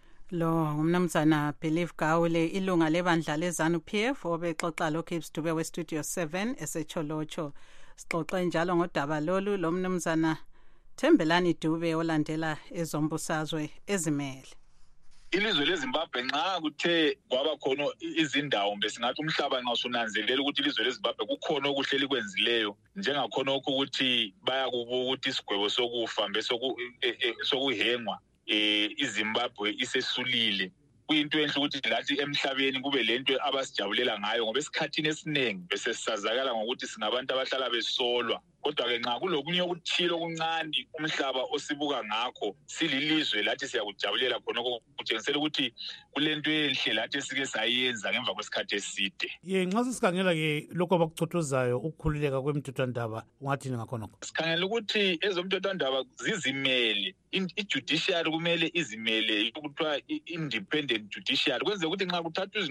Lo ngumnumzana Believe Gawule ilunga lebandla leZANU-PF obexoxa lo Gibbs Dube we-Studio 7 eseCholocho. Sixoxe njalo ngodaba lolu lo mnumzana Thembelani Dube olandela ezombusazwe ezimele. Ilizwe leZimbabwe nxa kuthe kwaba khona izindawo besingathi umhlaba nxa usunanzelela ukuthi ilizwe leZimbabwe kukhona okuhleli kwenzileyo njengakhona ukuthi bayakubuka ukuthi isigwebo sokufa sokuhengwa iZimbabwe isesulile. Kuyinto enhle ukuthi lathi emhlabeni kube lento abasijabulela ngayo ngoba esikhathini esiningi bese sisazakala ngokuthi singabantu abahlala besolwa. Kodwa-ke nxa kulokunye okuthile okuncane umhlaba osibuka ngakho sililizwe lathi siyakujabulela khonokho kutshengisela ukuthi kulento enhle lathi esike sayenza ngemva kwesikhathi eside. Nxa sisikhangela-ke lokho abakuchothozayo ukukhululeka kwemithethwandaba ungathini ngakhonokho? Sikhangela ukuthi ezomthethwandaba zizimele i-judiciary kumele izimele kuthiwa i-independent judiciary kwenzeka ukuthi nxa kuthathwa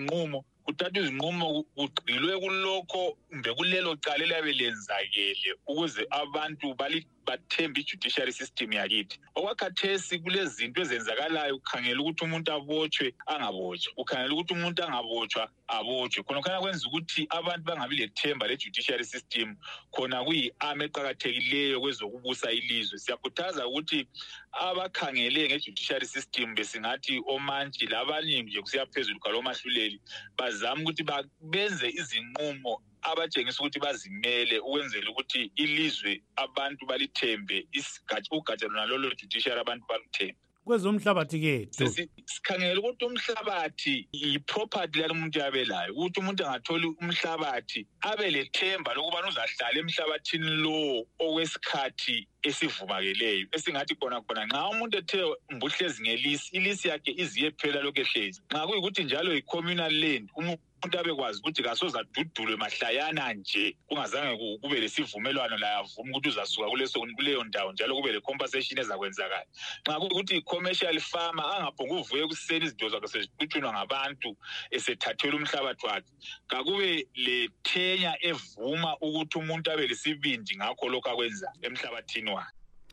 izinqumo kugqilwe kulokho kumbe kulelo cala eliyabe lenzakele ukuze abantu bathembe i-judiciary system yakithi. Okwakhathesi kulezinto ezenzakalayo ukhangela ukuthi umuntu abotshwe angabotshwa ukhangela ukuthi umuntu angabotshwa abotshwe khonakhana kwenza ukuthi abantu bangabi lethemba le-judiciary system khona kuyi-arm eqakathekileyo kwezokubusa ilizwe. Siyakhuthaza ukuthi abakhangele nge-judiciary system besingathi omantshi labanye nje kusiya phezulu kwalomahluleli bazama ukuthi benze izinqumo abatshengisa ukuthi bazimele ukwenzela ukuthi ilizwe abantu balithembe ugatsha lona lolo judiciary abantu baluthembe. Kwezomhlabathi-ke sikhangela ukuthi umhlabathi yi-property yalo muntu yabelayo ukuthi umuntu angatholi umhlabathi abe lethemba lokubana uzahlala emhlabathini lo okwesikhathi esivumekeleyo esingathi khona nxa umuntu ethe mbuhlezi ngelisi ilisi yakhe iziye phela lokho ehlezi nxa kuyikuthi njalo yi-communal land umuntu abekwazi ukuthi kasoze adudulwe mahlayana nje kungazange kube lesivumelwano la avuma ukuthi uzasuka kuleyo ndawo njalo kube le-compensation ezakwenzakala. Nxa kuyikuthi i-commercial farmer angaphonga uvuke ekuseni izinto zakhe seziquthunwa ngabantu esethathelwa umhlabathi wakhe kakube lethenya evuma ukuthi umuntu abe lesibindi ngakho lokho akwenza emhlabathini wakhe.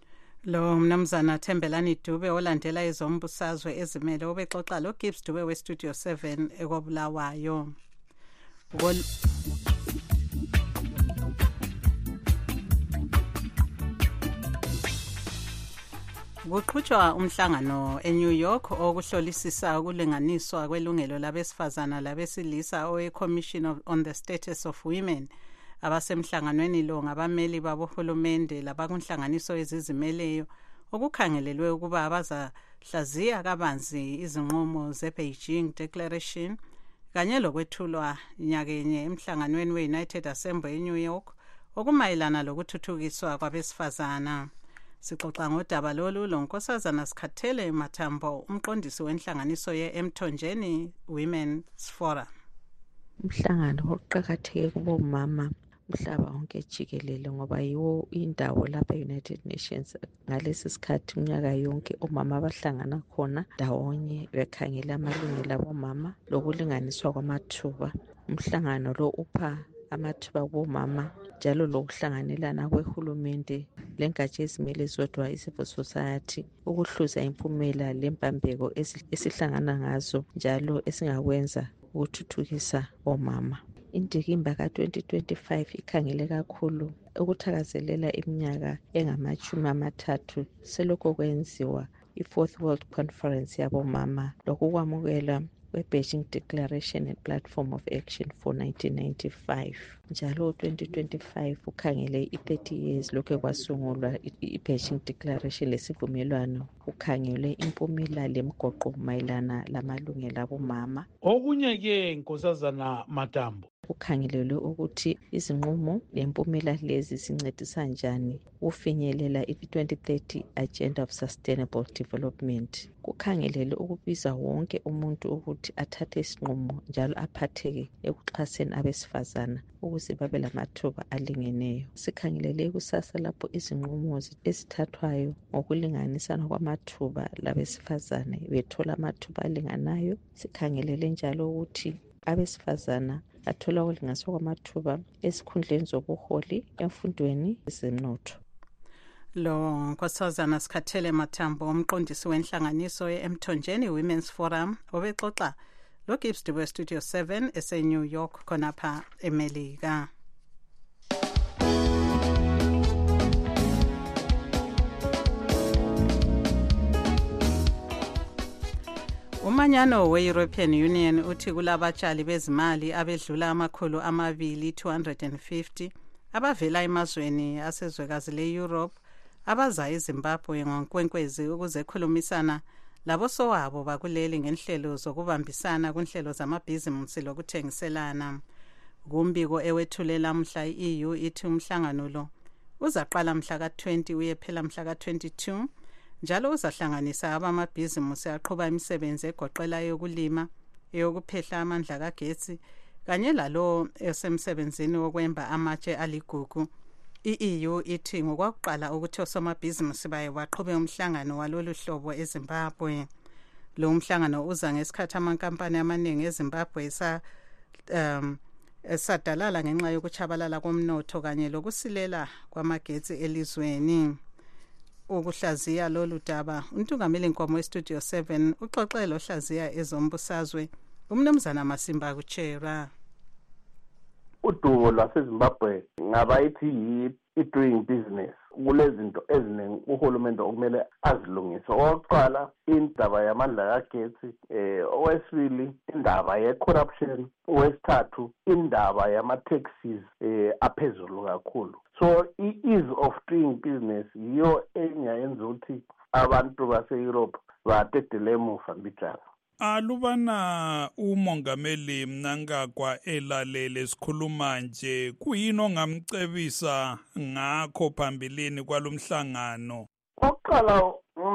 Lo mnumzana Thembelani Dube olandela ezombusazwe ezimele obexoxa lo Gibbs Dube we-Studio 7 ekobulawayo. Kuqhutshwa umhlangano eNew York okuhlolisisa ukulinganiswa kwelungelo labesifazana labesilisa owe-Commission on the Status of Women. Abasemhlanganweni lo ngabameli babohulumende labakunhlanganiso ezizimeleyo okukhangelelwe ukuba hlaziya kabanzi izinqumo ze-Beijing Declaration kanye lokwethulwa nyakenye emhlanganweni we-United Assembly eNew York okumayelana lokuthuthukiswa kwabesifazana. Sixoxa ngodaba lolu lonkosazana Sikhathele Mathambo, umqondisi wenhlanganiso ye-Emthonjeni Women's Forum. Umhlangano oqhakatheke kubomama umhlaba wonke jikelele ngoba yiwo indawo lapha United Nations ngalesi sikhathi unyaka yonke omama abahlangana khona ndawonye bekhangela amalungelo abomama lokulinganiswa kwamathuba. Umhlangano lo upha amathuba kubomama njalo lokuhlanganelana kwehulumende lengatsha ezimele zodwa i-civil society ukuhluza impumela lempambeko esihlangana ngazo njalo esingakwenza ukuthuthukisa omama. Indikimba ka-2025 ikhangele kakhulu ukuthakazelela iminyaka engama-30 selokho kwenziwa i-Fourth World Conference yabomama lokukwamukela kwe-Beijing Declaration and Platform of Action for 1995. Njalo 2025 ukhangele i-30 years lokho kwasungulwa i-Beijing Declaration lesivumelwano ukhangelwe impumela lemgoqo mayelana lamalungelo abomama. Okunye-ke nkosazana Matambo kukhangelelwe ukuthi izinqumo lempumela lezi zincedisa njani ufinyelela i-2030 Agenda of Sustainable Development. Kukhangelelwe ukubiza wonke umuntu ukuthi athathe isinqumo njalo aphatheke ekuxhaseni abesifazana ukuze babe lamathuba alingeneyo. Sikhangelele kusasa lapho izinqumo ezithathwayo ngokulinganisana kwamathuba labesifazane bethola amathuba alinganayo. Sikhangelele njalo ukuthi abesifazana bathola ukulinganiswa kwamathuba esikhundleni zobuholi emfundweni zemnotho. Lo nkosazana Sikhathele Mathambo, umqondisi wenhlanganiso ye-Emthonjeni Women's Forum, obexoxa lo Gibbs Dube Studio 7 ese-New York khonapha eMelika. Umanyano we-European Union uthi kulabatshali bezimali abedlula 250 abavela emazweni asezwekazi le-Europe abaza eZimbabwe ngonkwenkwezi ukuze khulumisana labosowabo bakuleli ngenhlelo zokubambisana kunhlelo zamabhizimusi lokuthengiselana. Kumbiko ewethulela mhla i-EU ithi umhlangano lo uzaqala mhla ka-20 uyephela mhla ka-22 njalo uzahlanganisa abamabhizimusi aqhuba imisebenzi egoqela yokulima, eyokuphehla amandla kagetsi kanye lalo esemsebenzini wokwemba amatshe aligugu. I-EU ithi ngokwakuqala ukuthi osomabhizimusi baye baqhube umhlangano walolu hlobo eZimbabwe. Lo mhlangano uza ngesikhathi amankampani amaningi eZimbabwe esadalala ngenxa yokuchabalala komnotho kanye lokusilela kwamagetsi elizweni. Ukuhlaziya lolu daba uNtungameli Nkomo eStudio 7 uxoxele ohlaziya ezombusazwe uMnumzana Masimba Kuchera. Udumo lwaseZimbabwe ngabayithi i-doing business kulezinto eziningi uhulumende okumele azilungise. Okokuqala indaba yamandla kagetsi, owesibili indaba ye-corruption, owesithathu indaba yama-taxes aphezulu kakhulu. So i-ease of doing business yiyo engayenza ukuthi abantu base-Europe badedele emuva mbijana. Alubana umongameli Mnangagwa elalele sikhuluma nje, kuyini ongamcebisa ngakho phambilini kwalomhlangano? Oqala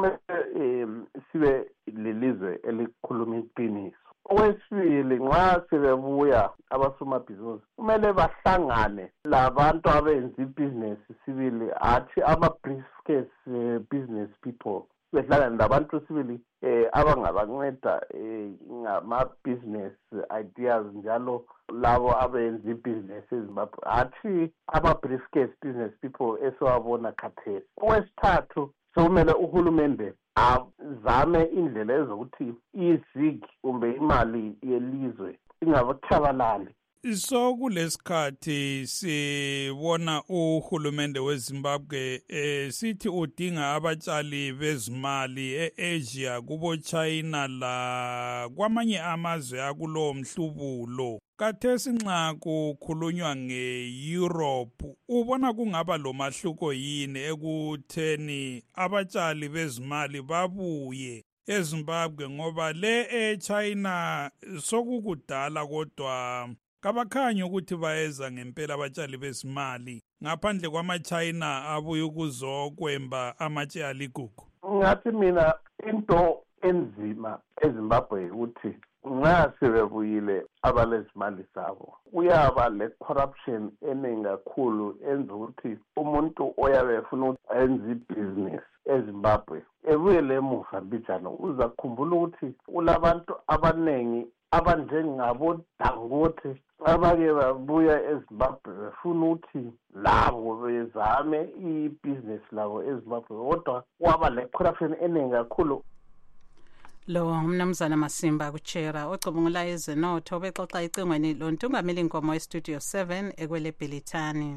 sibe lelizwe elikhuluma iqiniso. Okwesibili nxa sebebuya abasomabhizinisi kumele bahlangane labantu abenza ibhizinesi sibili, athi ama-briefcase business people behlangane labantu sibili abangabanceda ngama-business ideas njalo labo abenza ibhizinesi eZimbabwe, athi ama-briefcase business people esiwabona khathesi. Okwesithathu sokumele uhulumende azame indlela ezokuthi izigi kumbe imali yelizwe ingabachabalali. So kulesikhathi sibona uhulumende weZimbabwe sithi udinga abatshali bezimali eAsia kubo China la kwamanye amazwe akulo mhlubulo. Kathesi nxa kukhulunywa nge-Europe ubona kungaba lo mahluko yini ekutheni abatshali bezimali babuye eZimbabwe ngoba le eChina sokukudala kodwa kabakhanyi ukuthi bayeza ngempela abatshali bezimali ngaphandle kwama-China abuye ukuzokwemba amatshe aligugu. Ngathi mina into enzima eZimbabwe ukuthi nxa sebebuyile abalezimali zabo uyaba le corruption eningi kakhulu enza ukuthi umuntu oyabe efuna ukuthi enze ibhizinisi eZimbabwe ebuyele emuva mbijana uzakhumbula ukuthi ulabantu abanengi abanjengabo Dangote abake babuya eZimbabwe befuna ukuthi labo bezame ibhizinisi labo eZimbabwe kodwa kwaba le corruption eningi kakhulu. Lo umnumzana Masimba kuchera ocubungula ezenotho bexoxa icingweni lontungameli inkomo estudio 7 ekwele Bhelithani.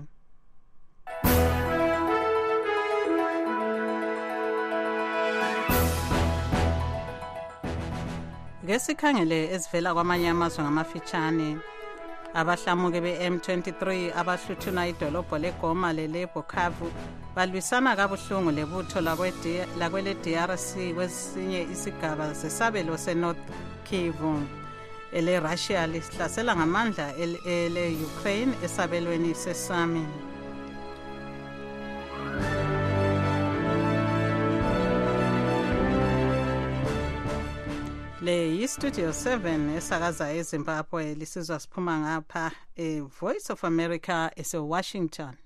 Ngesikhangele ezivela kwamanye amazwe ngamafitshane abahlamuke be-M23 abahluthuna idolobho leGoma lele-Bukavu balwisana kabuhlungu lebutho lakwele DRC kwesinye isigaba sesabelo seNorth Kivu. Ele-Russia lihlasela ngamandla ele-Ukraine esabelweni sesami. Le yi-Studio 7 esakaza eZimbabwe lisizwa siphuma ngapha Voice of America ese-Washington.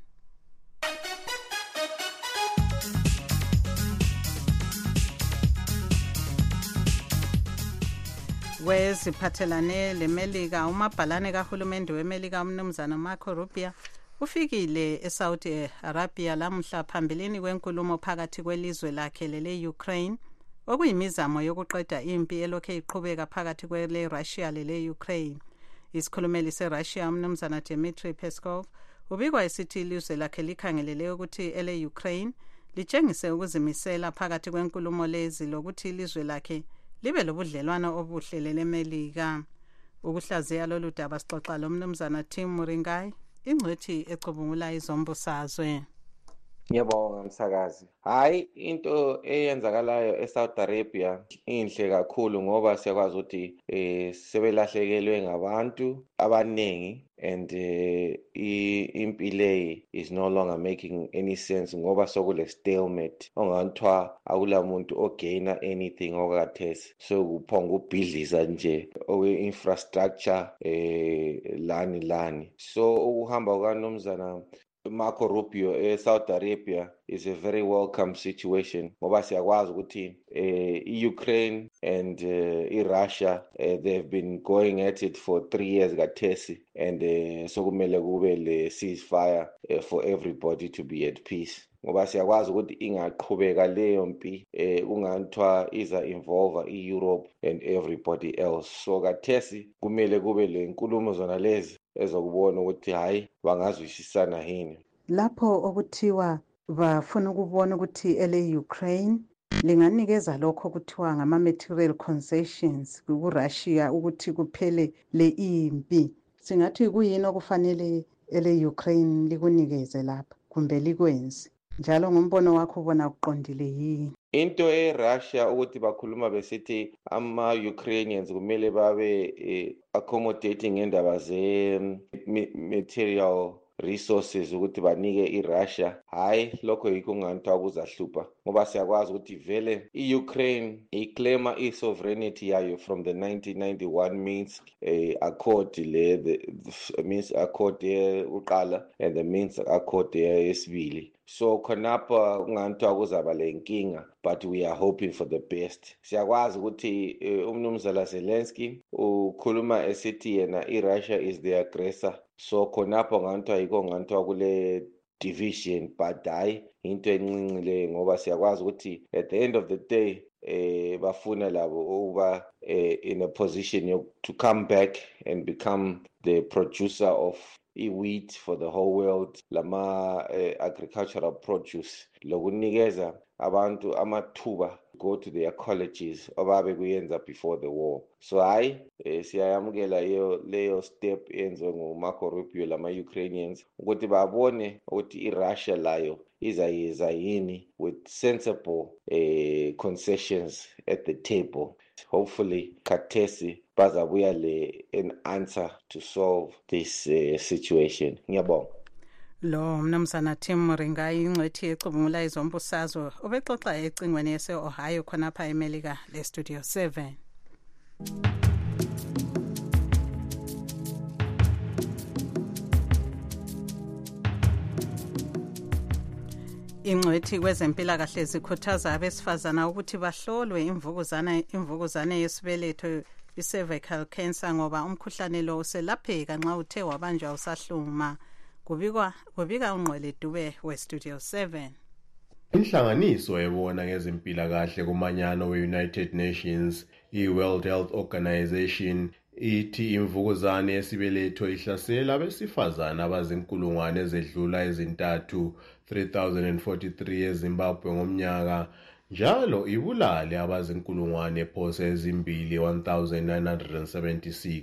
Weziphathelane leMelika umabhalane kahulumende weMelika umnumzana Marco Rubio ufikile eSaudi Arabia lamuhla phambilini kwenkulumo phakathi kwelizwe lakhe lele-Ukraine okuyimizamo yokuqeda impi elokhe iqhubeka phakathi kwele-Russia lele-Ukraine. Isikhulumeli se-Russia umnumzana Dmitry Peskov ubikwa esithi ilizwe lakhe likhangelele ukuthi ele-Ukraine litshengise ukuzimisela phakathi kwenkulumo lezi lokuthi ilizwe lakhe libe lobudlelwano obuhle leleMelika. Ukuhlaziya lolu daba sixoxa lomnumzana Tim Muringai ingcwethi ecubungula izombusazwe. Ngiyabonga msakazi. Hayi into eyenzakalayo eSaudi Arabia inhle kakhulu ngoba siyakwazi ukuthi sebelahlekelwe ngabantu abanengi and impilo is no longer making any sense ngoba sokule stalemate ongathiwa akula muntu ogaina anything okathesi so kuphonga ubhidliza nje owe infrastructure lani so ukuhamba kukaNomzana Marco Rubio eSaudi Arabia is a very welcome situation ngoba siyakwazi ukuthi Ukraine and Russia they've been going at it for 3 years kathesi and so kumele kube le ceasefire for everybody to be at peace ngoba siyakwazi ukuthi ingaqhubeka leyo mpi ungathiwa iza involve iEurope and everybody else so kathesi kumele kube le nkulumo zona lezi ezokubona ukuthi hayi bangazwisisana yini lapho okuthiwa bafuna ukubona ukuthi ele-Ukraine linganikeza lokho kuthiwa ngama-material concessions kuRussia ukuthi kuphele le impi singathi kuyini okufanele ele-Ukraine likunikeze lapha kumbe likwenze njalo ngombono wakho ubona kuqondile yini into eRussia ukuthi bakhuluma besithi ama-Ukrainians kumele babe accommodating ngendaba ze-material resources ukuthi banike iRussia hayi lokho yikho ngathiwa kuzahlupha ngoba siyakwazi ukuthi vele iUkraine iclaima isovereignty yayo from the 1991 Minsk Accord Minsk Accord uqala and the Minsk Accord yesibili so khonapha ngathiwa kuzaba lenkinga but we are hoping for the best siyakwazi ukuthi umnumzana Zelensky ukhuluma esithi yena iRussia is the aggressor so khonapha ngathiwa yikho ngathiwa kule division but hayi into encinci ngoba siyakwazi ukuthi at the end of the day bafuna labo uba in a position to come back and become the producer of wheat for the whole world lama agricultural produce lokunikeza abantu amathuba go to their colleges ababe kuyenza before the war. So hayi siyayamukela leyo step yenziwe nguMarco Rubio lama-Ukrainians ukuthi babone ukuthi iRussia layo izayeza yini with sensible concessions at the table. Hopefully khathesi bazabuya an answer to solve this situation. Ngiyabonga. Lo mnumzana Tim Muringa ingcwethi ecubungula izombusazwe ubexoxa ecingweni yase-Ohio khonapha eMelika le-Studio 7. Ingcwethi kwezempilakahle zikhuthaza abesifazana ukuthi bahlolwe imvukuzane yesibeletho i-cervical cancer ngoba umkhuhlane lo uselapheka nxa uthe wabanjwa usahluma. Kubika uNgqwele Dube we-Studio 7. Inhlanganiso ebona ngezempilakahle kumanyano we-United Nations, i-World Health Organization, ithi imvukuzane yesibeletho ihlasela abesifazana abazinkulungwane ezedlula ezintathu 3043 eZimbabwe ngomnyaka, njalo ibulale abazinkulungwane phose ezimbili 1976.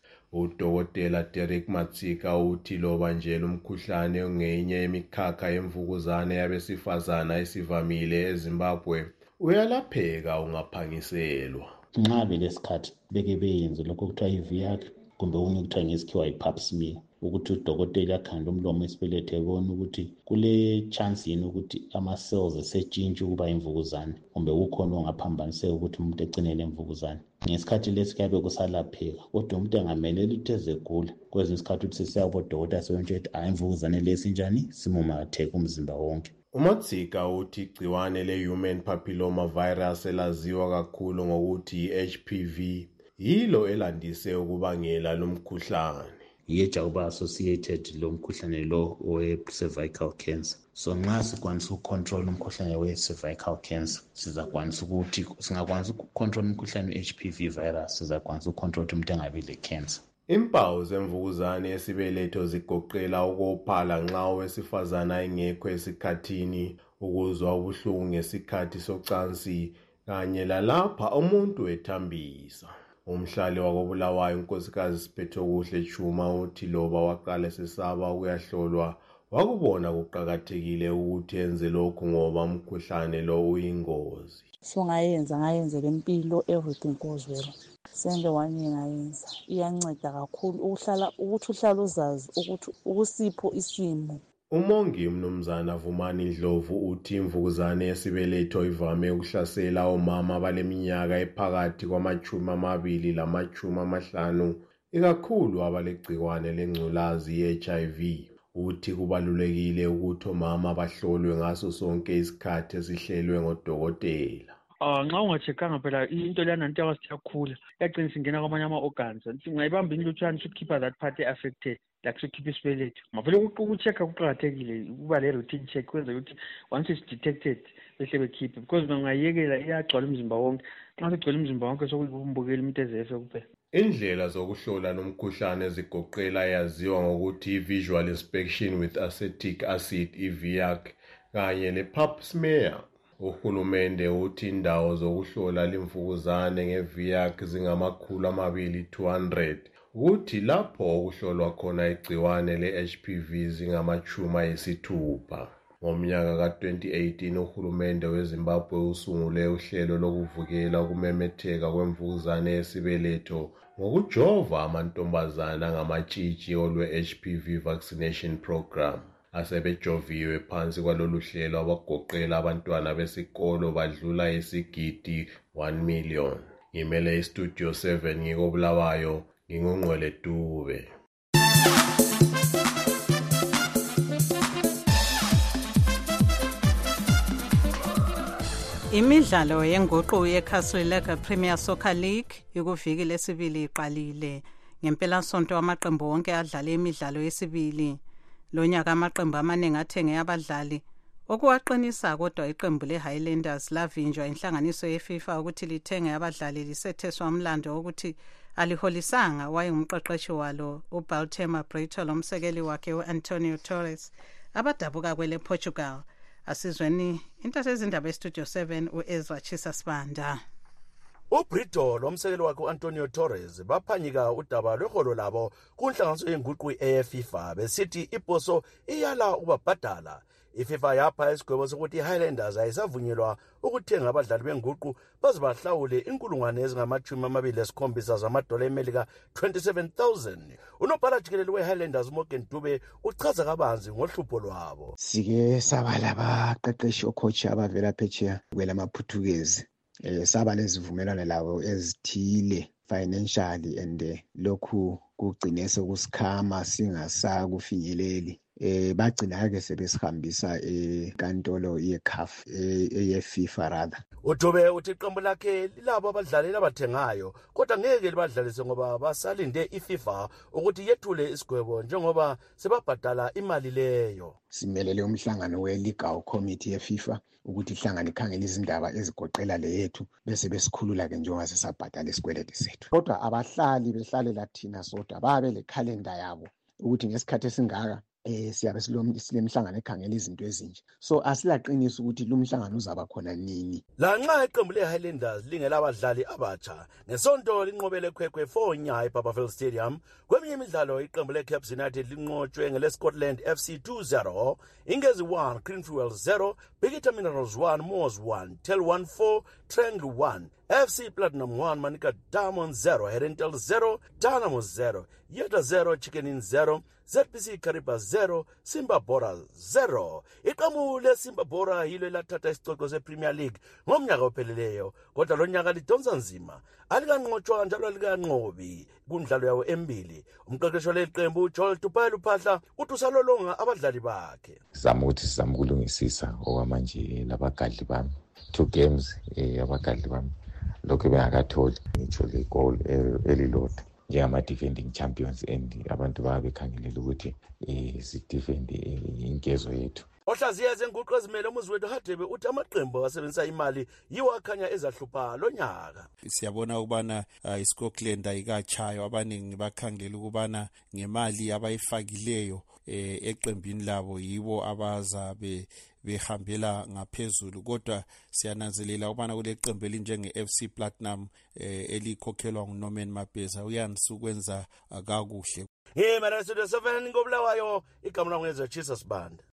Udokotela Derek Matsika uthi loba nje umkhuhlane ungenye yemikhakha yemvukuzane yabesifazana esivamile eZimbabwe uyalapheka ungaphangiselwa. Nxa belesikhathi beke beyenze lokho kuthiwa i-VIAC kumbe okunye kuthiwa ngesikhiwa i-pap smear ukuthi udokotela akhande umlomo esibeletho ebone ukuthi kule chance yini ukuthi ama-cells esetshintshi ukuba imvukuzane kumbe kukhona ongaphambaniseka ukuthi umuntu egcinele imvukuzane. Ngesikhathi lesi kuyabe kusalapheka kodwa umuntu engameleli ukuthi ezegula kwezinye isikhathi ukuthi sesiyabodokotela sebentshela ukuthi hayi imvukuzane lesi njani simumakatheka umzimba wonke. uMatsika uthi igciwane le-human papilloma virus elaziwa kakhulu ngokuthi i-HPV yilo elandise ukubangela lo mkhuhlane. Yeja uba associated lo mkhuhlane lo we-cervical cancer. So nxa sikwanisa ukucontrol umkhuhlane we-cervical cancer sizakwanisa ukuthi singakwanisa ukucontrol umkhuhlane we-HPV virus sizakwanisa ukucontrol ukuthi umuntu engabi le-cancer. Impawu zemvukuzane yesibeletho zigoqela ukophala nxa owesifazana engekho esikhathini, ukuzwa ubuhlungu ngesikhathi socansi kanye lalapha umuntu ethambisa. Umhlali wakobulawayo unkosikazi Siphethokuhle Chuma uthi loba waqala sesaba ukuyahlolwa wakubona kuqhakathekile ukuthi enze lokhu ngoba umkhuhlane lo uyingozi. So ngayenza lempilo everything goes well. Sende wanye ngayenza iyanceda kakhulu ukuthi uhlala uzazi ukuthi ukusipho isimo. Umongi mnumzana Vumani Ndlovu uthi imvukuzane yesibeletho ivame ukuhlasela omama baleminyaka ephakathi kwama-20 lama-50 ikakhulu abalegciwane lengculazi i-HIV. Uthi kubalulekile ukuthi omama bahlolwe ngaso sonke isikhathi esihlelwe ngodokotela. Nxa ungacheckanga phela into leyana into yasiyakhula yaqinisa ingena kwamanye ama-organs ngayibamba inlutshwana should keep that part affected like should keep isibeletho mavele ukuchecka kuqakathekile ukuba le-routine check kwenza ukuthi once it's detected behle bekhiphe because bangayekela iyagcwala umzimba wonke nxa segcwele umzimba wonke sokumbukela umuntu ezefe kuphela. Indlela zokuhlola nomkhuhlane zigoqela yaziwa ngokuthi visual inspection with acetic acid i-VIAC kanye le-pap smear. Uhulumende uthi indawo zokuhlola limvukuzane nge-VIAC zingama-200 uthi lapho okuhlolwa khona igciwane le-HPV zingama-60. Ngomnyaka ka-2018 uhulumende weZimbabwe usungule uhlelo lokuvukela ukumemetheka kwemvukuzane yesibeletho ngokujova amantombazana ngamatshitshi olwe-HPV vaccination program. Asebejoviwe phansi kwalolu hlelo abagoqela abantwana besikolo badlula isigidi 1 million. Ngimele iStudio 7 ngikobulawayo nginguNgqwele Dube. Imidlalo yenguqu yeCastlelaga Premier Soccer League ikuviki lesibili iqalile. Ngempela sonto amaqembu wonke adlala imidlalo yesibili. Lonyaka amaqembu amaningi athenge abadlali okuwaqinisa kodwa iqembu leHighlanders lavinjwa inhlanganiso yeFIFA ukuthi lithenge abadlali lisetheswa umlando ukuthi aliholisanga wayengumqeqeshi walo uBaltemar Brito lomsekeli wakhe uAntonio Torres abadabuka kwele Portugal Asizweni intatha ezindaba estudio 7 uEzra Chisa Sibanda. uBrito lomsekeli wakhe uAntonio Torres baphanyika udaba lweholo labo kunhlanganiso yenguqu eFIFA besithi iposo iyala ukubabhadala. iFIFA yapha isigwebo sokuthi iHighlanders ayisavunyelwa ukuthenga abadlali benguqu baze bahlawule inkulungwane ezingama-27 zamadola eMelika 27,000. Unobhala jikelele weHighlanders Morgan Dube uchaza kabanzi ngohlupho lwabo. Sike saba labaqeqeshi ocoach abavela phetsheya kwelamaPhuthukezi. Saba lezivumelwano labo ezithile financially and lokhu kugcine sekusikhama singasakufinyeleli. Bagcina ke sebesihambisa enkantolo yeCAF eyeFIFA rather. uDube uthi iqembu lakhe lilabo abadlali abathengayo kodwa ngeke libadlalise ngoba basalinde iFIFA ukuthi yethule isigwebo njengoba sebabhadala imali leyo. Simelele umhlangano we-legal committee yeFIFA ukuthi ihlangane ikhangele izindaba ezigoqela leyethu bese besikhulula ke njengoba sesabhadala isikweleti sethu. Kodwa abahlali behlalela thina sodwa babe le calendar yabo ukuthi ngesikhathi esingaka siyabe silemhlangano ekhangela izinto ezinje. So asilaqinisa ukuthi lo mhlangano uzaba khona nini. Lanxa iqembu leHighlanders lingela abadlali abatsha ngesonto linqobele khwekhwe 4 nya eBarberville Stadium. Kweminye imidlalo iqembu leCaps United linqotshwe ngeleScotland FC 2-0, Ingezi 1 Greenfield 0, Bigita Minerals 1 Moors 1, Tel 1 4 Triangle 1, FC Platinum 1 Manica Diamond 0, Herentel 0, Dynamo 0, Yeta 0, Chicken Inn 0, ZPC Kariba 0, Simba Bora 0. Iqembu leSimba Bora yilo lathatha isicoco sePremier League ngomnyaka opheleleyo kodwa lo nyaka lidonsa nzima. Alikanqotshwa njalo alikanqobi kundlalo yawo embili. Umqeqeshi leqembu Joel Tupelo Phahla uthi usalolonga abadlali bakhe. Sizama ukulungisisa okwamanje labagadli bami. 2 games abagadli bami lokho bengakatholi ngitsho le goal elilodwa njengama-defending champions and abantu babekhangelela ukuthi si-defend inkezo yethu. Ohlaziya zenguqu ezimele umuzi wethu Hadebe uthi amaqembu asebenzisa imali yiwo akhanya ezahlupha lo nyaka. Siyabona ukubana iScotland ayikachayo abaningi bakhangela ukubana ngemali abayifakileyo eqembini labo yibo abaza behambela ngaphezulu kodwa siyananzelela ukubana kule qembu elinjenge-FC Platinum elikhokhelwa nguNorman Mapeza uyanisa ukwenza kakuhle. Ngimara Studio 7 ngobulawayo igama langu Ezra Chisa Sibanda.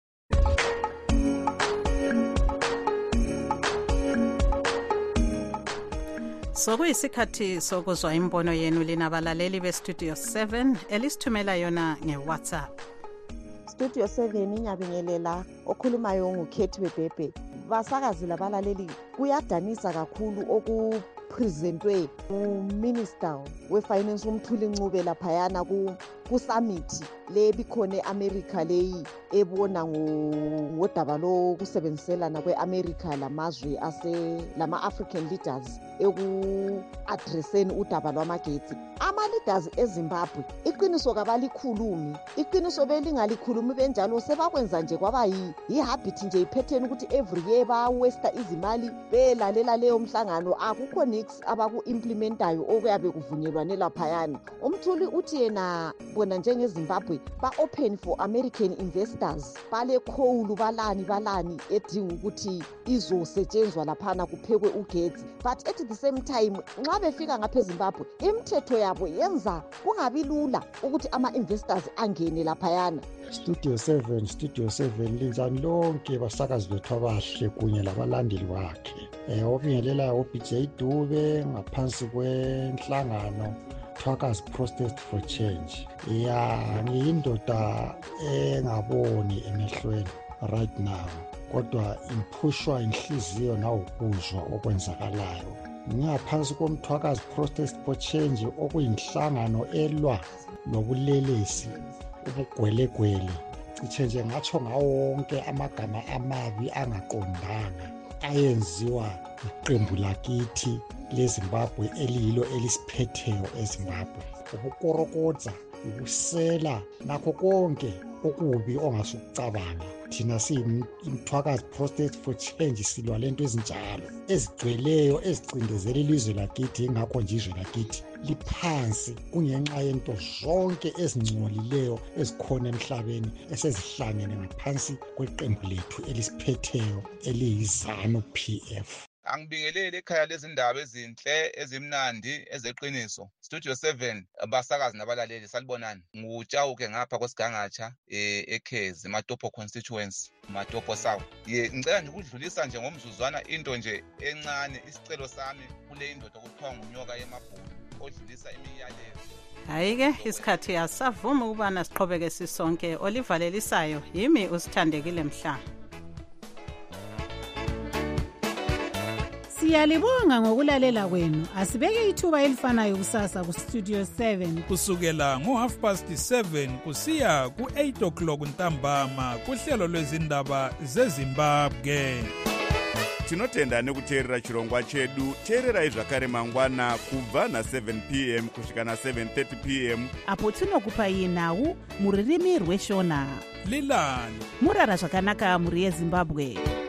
Sokuyisikhathi sokuzwa imbono yenu linabalaleli bestudio 7 elisithumela yona ngeWhatsApp. Studio 7 inyabingelela okhulumayo nguKhethi Bebhebhe. Basakazi labalaleli kuyadanisa kakhulu okupresentwe uMinister weFinance uMthuli Ncube laphayana kusummit le bikhona eAmerica leyi ebona ngodaba lokusebenziselana kweAmerica lamazwe lama-African leaders eku-addresseni udaba lwamagetsi. Ama-leaders eZimbabwe iqiniso kabalikhulumi, iqiniso belingalikhulumi benjalo sebakwenza nje kwaba yi-habit nje iphetheni ukuthi every year bawesta izimali belalela leyo mhlangano akukho nix abaku-implementayo okuyabe kuvunyelwane laphayana. Umthuli uthi yena bona njengeZimbabwe ba-open for American investors bale coal balani edinga ukuthi izosetshenzwa laphana kuphekwe ugetsi, but at the same time nxa befika ngapha eZimbabwe imithetho yabo yenza kungabi lula ukuthi ama-investors angene laphayana. Studio 7 linjani lonke basakazi bethu abahle kunye labalandeli bakhe. Obingelela uBJ Dube ngaphansi kwenhlangano Truckers Protest for Change. Ngiyindoda engaboni emehlweni right now kodwa imphushwa inhliziyo nawukuzwa okwenzakalayo. Ngaphansi komTruckers Protest for Change okuyinhlangano elwa nobulelesi ubugwelegwele cishe nje ngatsho ngawonke amagama amabi angaqondanga ayenziwa iqembu lakithi leZimbabwe eliyilo elisiphetheyo eZimbabwe. Ukukorokodza, ukusela nakho konke okubi ongasukucabanga thina siyimthwakazi protest for change silwa lento ezinjalo ezigcweleyo ezicindezela ilizwe lakithi. Ingakho nje izwe lakithi liphansi kungenxa yento zonke ezingcolileyo ezikhona emhlabeni esezihlangene ngaphansi kweqembu lethu elisiphetheyo eliyiZANU PF. Angibingelele ekhaya lezindaba ezinhle ezimnandi ezeqiniso. Studio 7 abasakazi nabalaleli salibonani. Ngutshawuke ngapha kwesigangatsha eKhezi Matopo constituency Matopo South. Ngicela nje ukudlulisa nje ngomzuzwana into nje encane isicelo sami kule indoda okuthiwa nguNyoka yeMabhulu odlulisa imiyalezo. Hayi-ke isikhathi asavuma ukubana siqhubeke sisonke. Olivalelisayo yimi usithandekile Mhlanga. Siyalibonga ngokulalela kwenu. Asibeke ithuba elifanayo kusasa ku Studio 7 kusukela ngo7:30 kusiya ku8 o'clock ntambama kuhlelo lwezindaba zeZimbabwe. Tinotenda nekuteerera chirongwa chedu. Teererai zvakare mangwana kubva na7 p.m. kusvika na7:30 p.m. apo tinokupai nhau muririmi rweshona. Lilani murara zvakanaka muri yeZimbabwe.